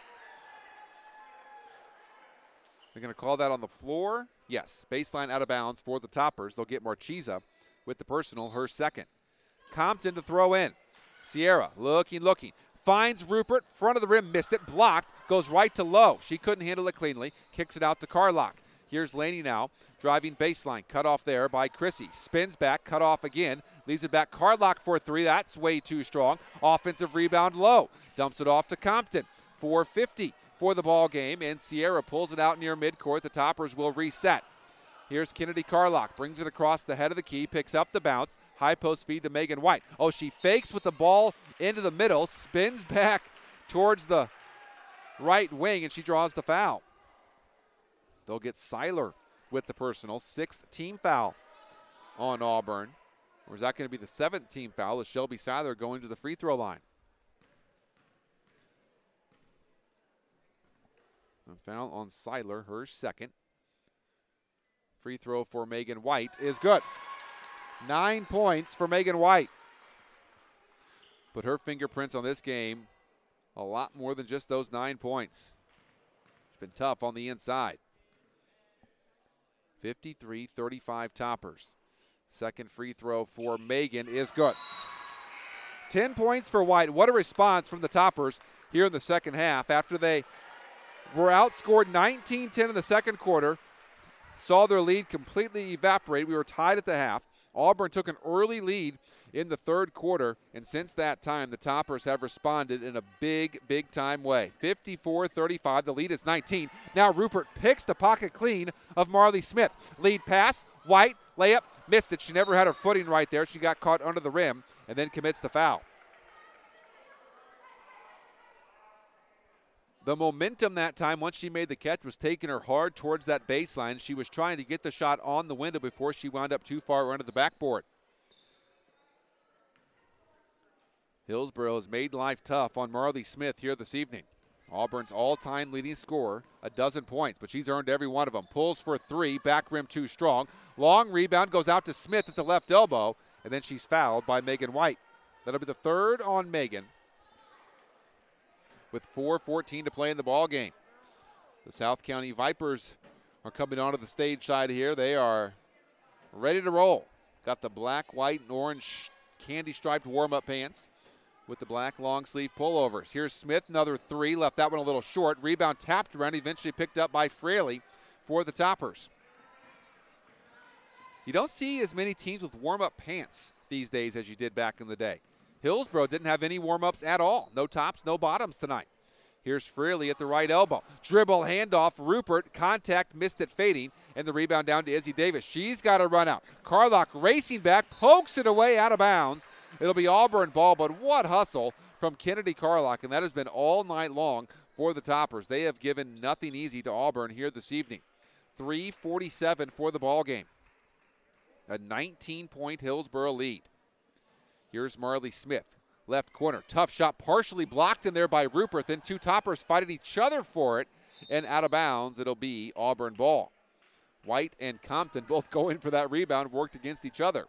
They're going to call that on the floor. Yes, baseline out of bounds for the Toppers. They'll get Marchesa with the personal, her second. Compton to throw in. Sierra looking, looking. Finds Rupert, front of the rim, missed it, blocked, goes right to Lowe. She couldn't handle it cleanly, kicks it out to Carlock. Here's Laney now, driving baseline, cut off there by Chrissy. Spins back, cut off again, leaves it back. Carlock for three, that's way too strong. Offensive rebound, Lowe. Dumps it off to Compton. four fifty for the ball game, and Sierra pulls it out near midcourt. The Toppers will reset. Here's Kennedy Carlock, brings it across the head of the key, picks up the bounce. High post feed to Megan White. Oh, she fakes with the ball into the middle, spins back towards the right wing, and she draws the foul. They'll get Seiler with the personal. Sixth team foul on Auburn. Or is that going to be the seventh team foul as Shelby Seiler going to the free throw line? A foul on Seiler, her second. Free throw for Megan White is good. Nine points for Megan White. Put her fingerprints on this game a lot more than just those nine points. It's been tough on the inside. fifty-three thirty-five Toppers. Second free throw for Megan is good. Ten points for White. What a response from the Toppers here in the second half after they were outscored nineteen ten in the second quarter. Saw their lead completely evaporate. We were tied at the half. Auburn took an early lead in the third quarter, and since that time, the Toppers have responded in a big, big-time way. fifty-four thirty-five, the lead is nineteen. Now Rupert picks the pocket clean of Marley Smith. Lead pass, White, layup, missed it. She never had her footing right there. She got caught under the rim and then commits the foul. The momentum that time, once she made the catch, was taking her hard towards that baseline. She was trying to get the shot on the window before she wound up too far under the backboard. Hillsboro has made life tough on Marley Smith here this evening. Auburn's all-time leading scorer, a dozen points, but she's earned every one of them. Pulls for three, back rim too strong. Long rebound goes out to Smith. It's a left elbow, and then she's fouled by Megan White. That'll be the third on Megan, with four fourteen to play in the ball game. The South County Vipers are coming onto the stage side here. They are ready to roll. Got the black, white, and orange candy-striped warm-up pants with the black long-sleeve pullovers. Here's Smith, another three. Left that one a little short. Rebound tapped around, eventually picked up by Fraley for the Toppers. You don't see as many teams with warm-up pants these days as you did back in the day. Hillsboro didn't have any warm-ups at all. No tops, no bottoms tonight. Here's Fraley at the right elbow. Dribble handoff. Rupert. Contact. Missed it fading. And the rebound down to Izzy Davis. She's got to run out. Carlock racing back. Pokes it away out of bounds. It'll be Auburn ball, but what hustle from Kennedy Carlock. And that has been all night long for the Toppers. They have given nothing easy to Auburn here this evening. three forty-seven for the ball game. A nineteen-point Hillsboro lead. Here's Marley Smith. Left corner. Tough shot partially blocked in there by Rupert. Then two Toppers fighting each other for it. And out of bounds, it'll be Auburn ball. White and Compton both going for that rebound, worked against each other.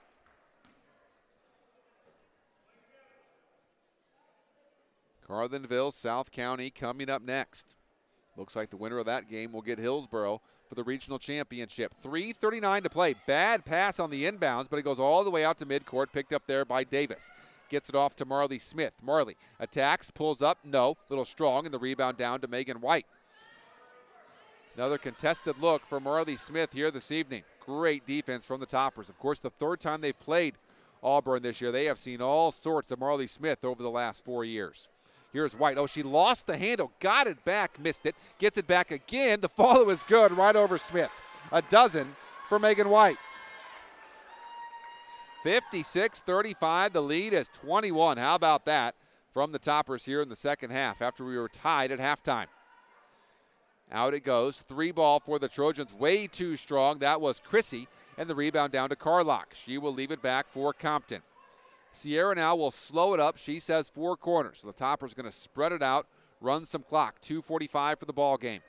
Carlinville, South County coming up next. Looks like the winner of that game will get Hillsboro for the regional championship. three thirty-nine to play. Bad pass on the inbounds, but it goes all the way out to midcourt, picked up there by Davis. Gets it off to Marley Smith. Marley attacks, pulls up, no, little strong, and the rebound down to Megan White. Another contested look for Marley Smith here this evening. Great defense from the Toppers. Of course, the third time they've played Auburn this year, they have seen all sorts of Marley Smith over the last four years. Here's White. Oh, she lost the handle, got it back, missed it, gets it back again. The follow is good right over Smith. A dozen for Megan White. fifty-six thirty-five, the lead is twenty-one. How about that from the Toppers here in the second half after we were tied at halftime. Out it goes. Three ball for the Trojans. Way too strong. That was Chrissy. And the rebound down to Carlock. She will leave it back for Compton. Sierra now will slow it up. She says four corners. So the Toppers going to spread it out, run some clock. two forty-five for the ball game.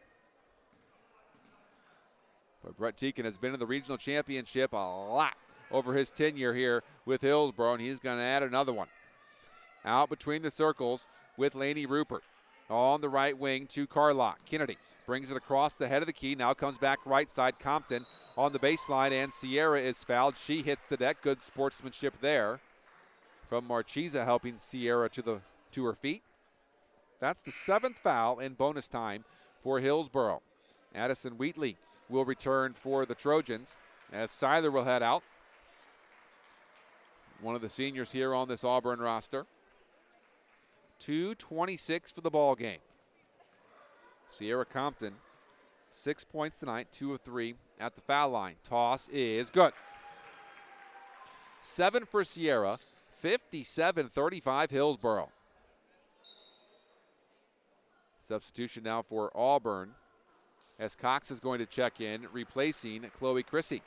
But Brett Teakin has been in the regional championship a lot over his tenure here with Hillsboro, and he's going to add another one. Out between the circles with Lainey Rupert. On the right wing to Carlock. Kennedy brings it across the head of the key. Now comes back right side. Compton on the baseline, and Sierra is fouled. She hits the deck. Good sportsmanship there from Marchesa, helping Sierra to the to her feet. That's the seventh foul in bonus time for Hillsboro. Addison Wheatley will return for the Trojans as Seiler will head out. One of the seniors here on this Auburn roster. two twenty-six for the ball game. Sierra Compton, six points tonight, two of three at the foul line. Toss is good. Seven for Sierra, fifty-seven thirty-five Hillsboro. Substitution now for Auburn as Cox is going to check in, replacing Chloe Chrissy.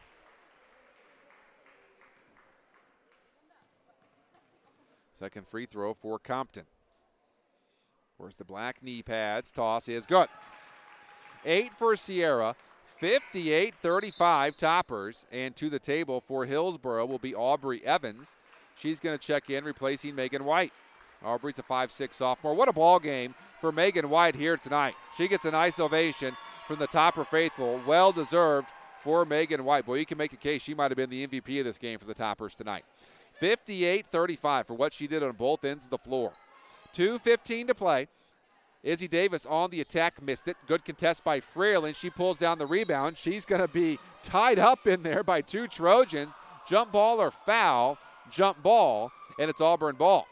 Second free throw for Compton. Where's the black knee pads? Toss is good. Eight for Sierra, fifty-eight thirty-five Toppers. And to the table for Hillsboro will be Aubrey Evans. She's going to check in, replacing Megan White. Aubrey's a five six sophomore. What a ball game for Megan White here tonight. She gets a nice ovation from the Topper faithful. Well deserved for Megan White. Boy, you can make a case she might have been the M V P of this game for the Toppers tonight. fifty-eight thirty-five for what she did on both ends of the floor. two fifteen to play. Izzy Davis on the attack, missed it. Good contest by Frail, and she pulls down the rebound. She's going to be tied up in there by two Trojans. Jump ball or foul, jump ball, and it's Auburn ball.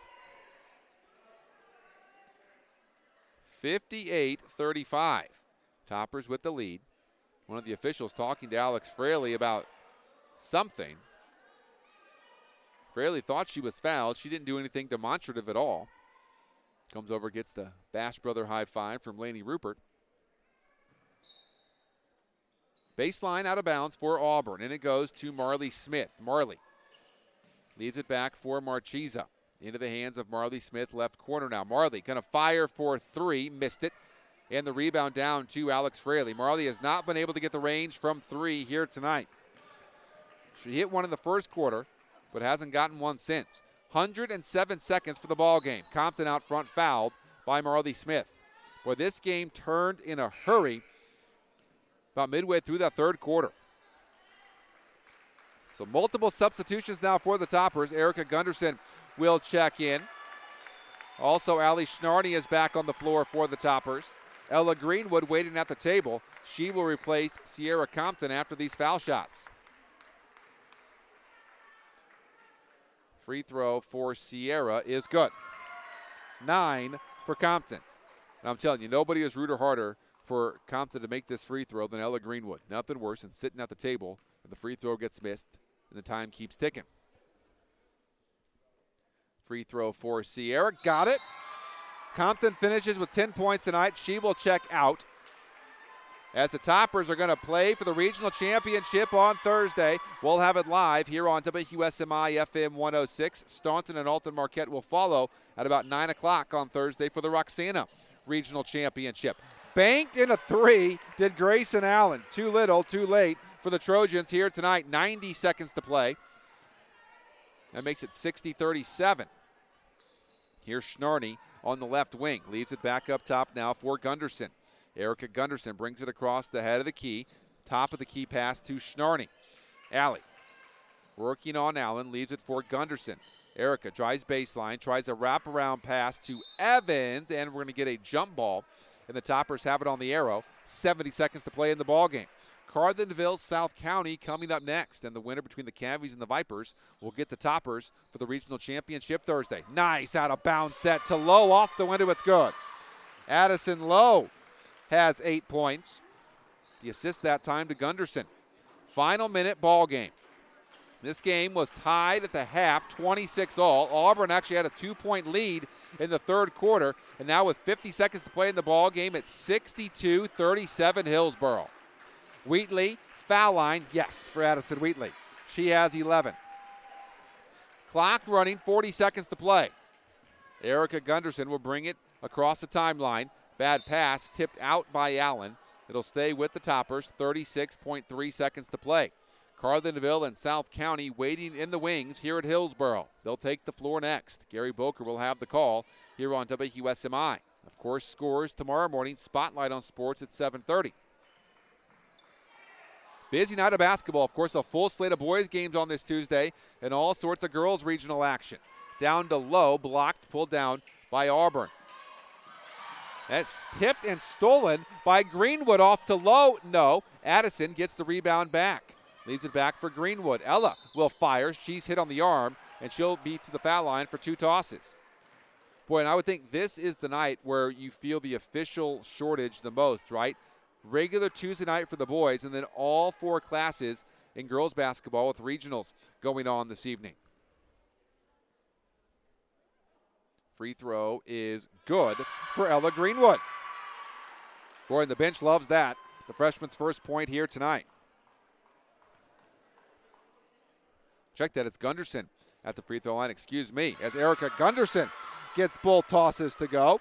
fifty-eight thirty-five. Toppers with the lead. One of the officials talking to Alex Fraley about something. Fraley thought she was fouled. She didn't do anything demonstrative at all. Comes over, gets the Bash Brother high five from Lainey Rupert. Baseline out of bounds for Auburn, and it goes to Marley Smith. Marley leaves it back for Marchesa. Into the hands of Marley Smith, left corner now. Marley going to fire for three, missed it. And the rebound down to Alex Fraley. Marley has not been able to get the range from three here tonight. She hit one in the first quarter, but hasn't gotten one since. one hundred seven seconds for the ball game. Compton out front, fouled by Marley Smith. Boy, this game turned in a hurry about midway through that third quarter. So multiple substitutions now for the Toppers. Erica Gunderson will check in. Also, Allie Schnarney is back on the floor for the Toppers. Ella Greenwood waiting at the table. She will replace Sierra Compton after these foul shots. Free throw for Sierra is good. Nine for Compton. And I'm telling you, nobody is ruder harder for Compton to make this free throw than Ella Greenwood. Nothing worse than sitting at the table and the free throw gets missed and the time keeps ticking. Free throw for Sierra. Got it. Compton finishes with ten points tonight. She will check out as the Toppers are going to play for the regional championship on Thursday. We'll have it live here on W Q S M I F M one oh six. Staunton and Alton Marquette will follow at about nine o'clock on Thursday for the Roxana Regional Championship. Banked in a three did Grayson Allen. Too little, too late for the Trojans here tonight. ninety seconds to play. That makes it sixty thirty-seven. Here's Schnarney on the left wing. Leaves it back up top now for Gunderson. Erica Gunderson brings it across the head of the key. Top of the key pass to Schnarney. Allie working on Allen. Leaves it for Gunderson. Erica drives baseline. Tries a wraparound pass to Evans. And we're going to get a jump ball. And the Toppers have it on the arrow. seventy seconds to play in the ballgame. Carlinville, South County coming up next. And the winner between the Cavies and the Vipers will get the Toppers for the regional championship Thursday. Nice out of bounds set to Lowe. Off the window. It's good. Addison Lowe has eight points. The assist that time to Gunderson. Final minute ball game. This game was tied at the half, twenty-six all. Auburn actually had a two-point lead in the third quarter, and now with fifty seconds to play in the ball game, it's sixty-two thirty-seven Hillsboro. Wheatley, foul line, yes, for Addison Wheatley. She has eleven. Clock running, forty seconds to play. Erica Gunderson will bring it across the timeline. Bad pass, tipped out by Allen. It'll stay with the Toppers, thirty-six point three seconds to play. Carlinville and South County waiting in the wings here at Hillsboro. They'll take the floor next. Gary Boker will have the call here on W Q S M I. Of course, scores tomorrow morning. Spotlight on Sports at seven thirty. Busy night of basketball. Of course, a full slate of boys games on this Tuesday and all sorts of girls regional action. Down to Lowe, blocked, pulled down by Auburn. That's tipped and stolen by Greenwood off to Lowe. No, Addison gets the rebound back. Leaves it back for Greenwood. Ella will fire. She's hit on the arm, and she'll be to the foul line for two tosses. Boy, and I would think this is the night where you feel the official shortage the most, right? Regular Tuesday night for the boys, and then all four classes in girls basketball with regionals going on this evening. Free throw is good for Ella Greenwood. Boy, and the bench loves that. The freshman's first point here tonight. Check that, it's Gunderson at the free throw line, excuse me, as Erica Gunderson gets both tosses to go.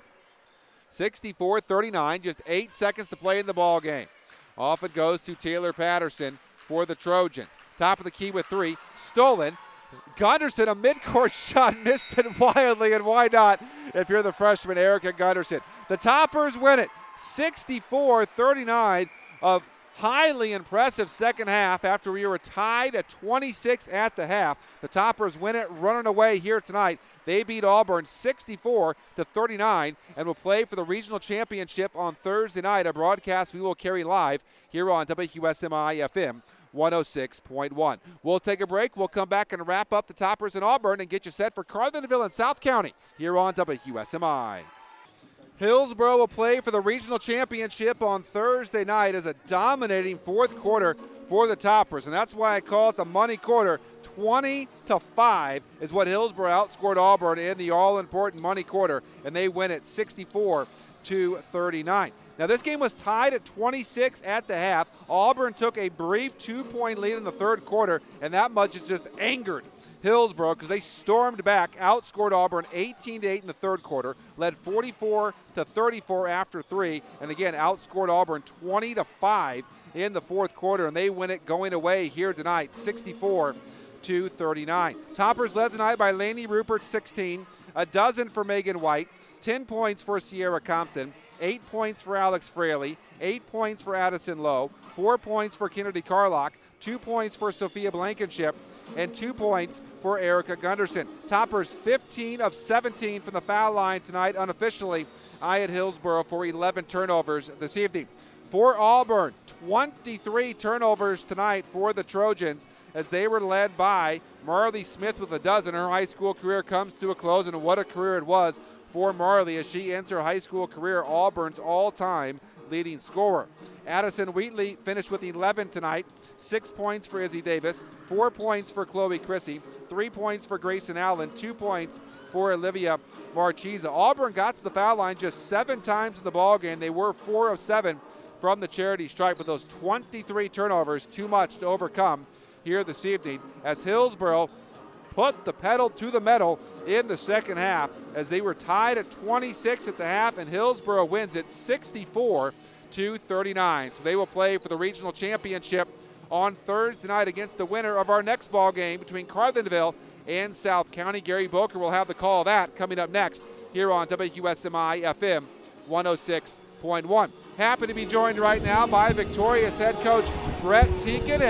sixty-four thirty-nine, just eight seconds to play in the ball game. Off it goes to Taylor Patterson for the Trojans. Top of the key with three, stolen. Gunderson, a midcourt shot, missed it wildly, and why not if you're the freshman Erica Gunderson. The Toppers win it, sixty-four thirty-nine, of highly impressive second half after we were tied at twenty-six at the half. The Toppers win it, running away here tonight. They beat Auburn sixty-four to thirty-nine and will play for the regional championship on Thursday night, a broadcast we will carry live here on W Q S M I F M one oh six point one. We'll take a break. We'll come back and wrap up the Toppers in Auburn and get you set for Carlinville and South County here on W Q S M I. Hillsboro will play for the regional championship on Thursday night as a dominating fourth quarter for the Toppers, and that's why I call it the money quarter. twenty to five is what Hillsboro outscored Auburn in the all-important money quarter, and they win it sixty-four to thirty-nine. Now, this game was tied at twenty-six at the half. Auburn took a brief two-point lead in the third quarter, and that much has just angered Hillsboro because they stormed back, outscored Auburn eighteen to eight in the third quarter, led forty-four to thirty-four after three, and again outscored Auburn twenty to five in the fourth quarter, and they win it going away here tonight, sixty-four to thirty-nine. Toppers led tonight by Lainey Rupert, sixteen, a dozen for Megan White, ten points for Sierra Compton, eight points for Alex Fraley, eight points for Addison Lowe, four points for Kennedy Carlock, two points for Sophia Blankenship, and two points for Erica Gunderson. Toppers fifteen of seventeen from the foul line tonight unofficially. I at Hillsboro for eleven turnovers this evening. For Auburn, twenty-three turnovers tonight for the Trojans, as they were led by Marley Smith with a dozen. Her high school career comes to a close, and what a career it was for Marley as she ends her high school career Auburn's all-time leading scorer. Addison Wheatley finished with eleven tonight. Six points for Izzy Davis, four points for Chloe Chrissy, three points for Grayson Allen, two points for Olivia Marchesa. Auburn got to the foul line just seven times in the ballgame. They were four of seven from the charity stripe with those twenty-three turnovers, too much to overcome here this evening as Hillsboro put the pedal to the metal in the second half as they were tied at twenty-six at the half, and Hillsboro wins it sixty-four to thirty-nine. So they will play for the regional championship on Thursday night against the winner of our next ball game between Carlinville and South County. Gary Boker will have the call of that coming up next here on W Q S M I F M one oh six point one. Happy to be joined right now by Victorious head coach Brett Teakin.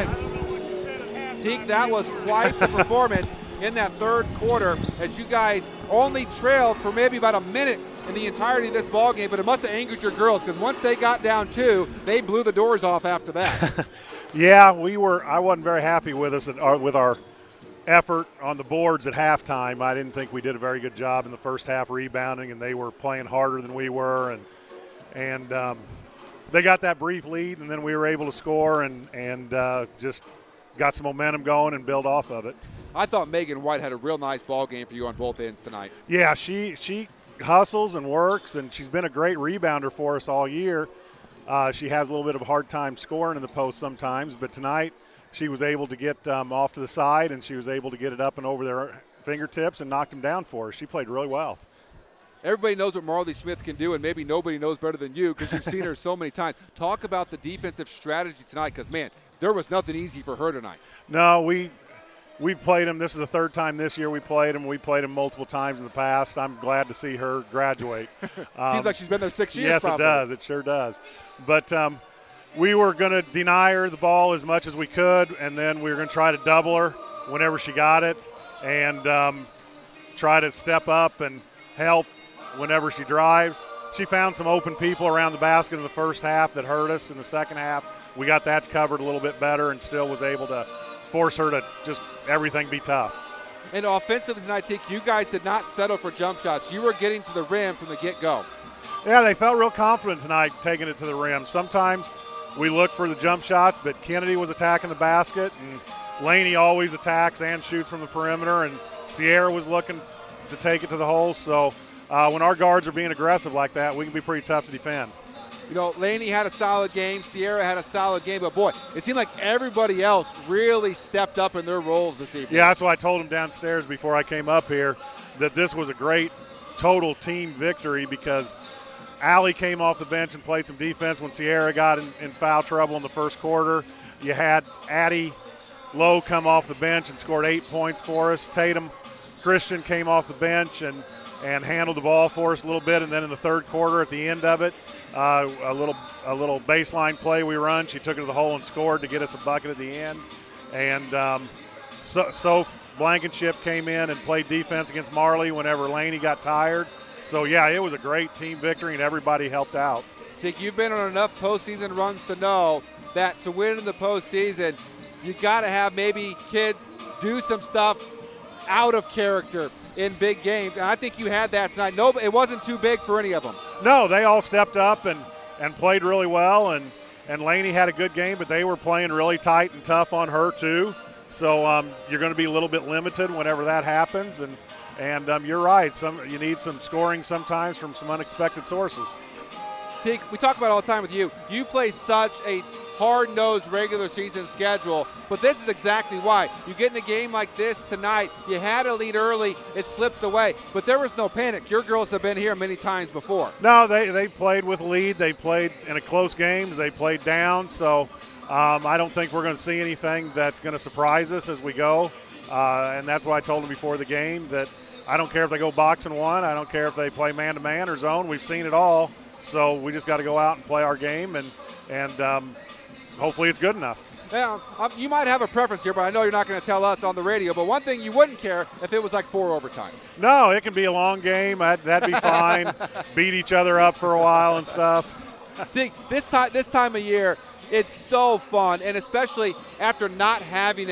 And Teak, that was quite the performance in that third quarter as you guys only trailed for maybe about a minute in the entirety of this ball game, but it must have angered your girls because once they got down two, they blew the doors off after that. Yeah, we were. I wasn't very happy with us at our, with our effort on the boards at halftime. I didn't think we did a very good job in the first half rebounding, and they were playing harder than we were, and and um, they got that brief lead, and then we were able to score and and uh, just got some momentum going and build off of it. I thought Megan White had a real nice ball game for you on both ends tonight. Yeah, she she hustles and works, and she's been a great rebounder for us all year. Uh, she has a little bit of a hard time scoring in the post sometimes, but tonight she was able to get um, off to the side, and she was able to get it up and over their fingertips and knock them down for her. She played really well. Everybody knows what Marley Smith can do, and maybe nobody knows better than you because you've seen her so many times. Talk about the defensive strategy tonight because, man, there was nothing easy for her tonight. No, we we've played them. This is the third time this year we played them. We played them multiple times in the past. I'm glad to see her graduate. Um, Seems like she's been there six years. Yes, probably. It does. It sure does. But um, we were going to deny her the ball as much as we could, and then we were going to try to double her whenever she got it and um, try to step up and help whenever she drives. She found some open people around the basket in the first half that hurt us. In the second half, we got that covered a little bit better and still was able to force her to just everything be tough. And offensively tonight, Teak, you guys did not settle for jump shots. You were getting to the rim from the get-go. Yeah, they felt real confident tonight taking it to the rim. Sometimes we look for the jump shots, but Kennedy was attacking the basket, and Laney always attacks and shoots from the perimeter, and Sierra was looking to take it to the hole. So uh, when our guards are being aggressive like that, we can be pretty tough to defend. You know, Laney had a solid game. Sierra had a solid game. But, boy, it seemed like everybody else really stepped up in their roles this evening. Yeah, that's why I told them downstairs before I came up here that this was a great total team victory because Allie came off the bench and played some defense when Sierra got in, in foul trouble in the first quarter. You had Addie Lowe come off the bench and scored eight points for us. Tatum Christian came off the bench and, and handled the ball for us a little bit. And then in the third quarter at the end of it, uh, a little a little baseline play we run. She took it to the hole and scored to get us a bucket at the end. And um, so, so Blankenship came in and played defense against Marley whenever Laney got tired. So, yeah, it was a great team victory, and everybody helped out. I think you've been on enough postseason runs to know that to win in the postseason, you got to have maybe kids do some stuff out of character in big games. And I think you had that tonight. No, it wasn't too big for any of them. No, they all stepped up and, and played really well. And, and Laney had a good game, but they were playing really tight and tough on her too. So um, you're going to be a little bit limited whenever that happens. And And um, you're right. Some you need some scoring sometimes from some unexpected sources. Teak, we talk about it all the time with you. You play such a hard-nosed regular season schedule, but this is exactly why. You get in a game like this tonight, you had a lead early, it slips away, but there was no panic. Your girls have been here many times before. No, they, they played with lead. They played in a close games. They played down, so um, I don't think we're going to see anything that's going to surprise us as we go, uh, and that's why I told them before the game that I don't care if they go box and one. I don't care if they play man-to-man or zone. We've seen it all. So we just got to go out and play our game, and and um, hopefully it's good enough. Yeah, um, you might have a preference here, but I know you're not going to tell us on the radio. But one thing you wouldn't care if it was like four overtimes. No, it can be a long game. That'd, that'd be fine. Beat each other up for a while and stuff. See, this time, this time of year, it's so fun, and especially after not having it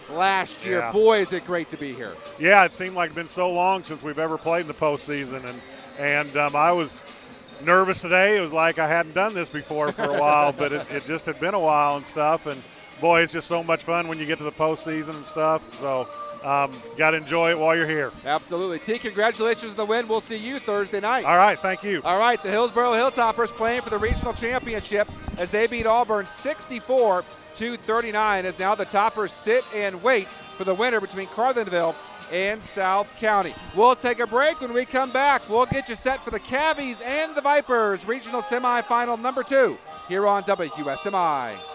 last year. Yeah. Boy, is it great to be here. Yeah, it seemed like it's been so long since we've ever played in the postseason, and and um, I was nervous today. It was like I hadn't done this before for a while, but it, it just had been a while and stuff. And boy, it's just so much fun when you get to the postseason and stuff. So um, got to enjoy it while you're here. Absolutely. T, congratulations on the win. We'll see you Thursday night. All right, thank you. All right, the Hillsboro Hilltoppers playing for the regional championship as they beat Auburn sixty-four to thirty-nine, as now the Toppers sit and wait for the winner between Carlinville and South County. We'll take a break. When we come back, we'll get you set for the Cavies and the Vipers regional semifinal number two here on W S M I.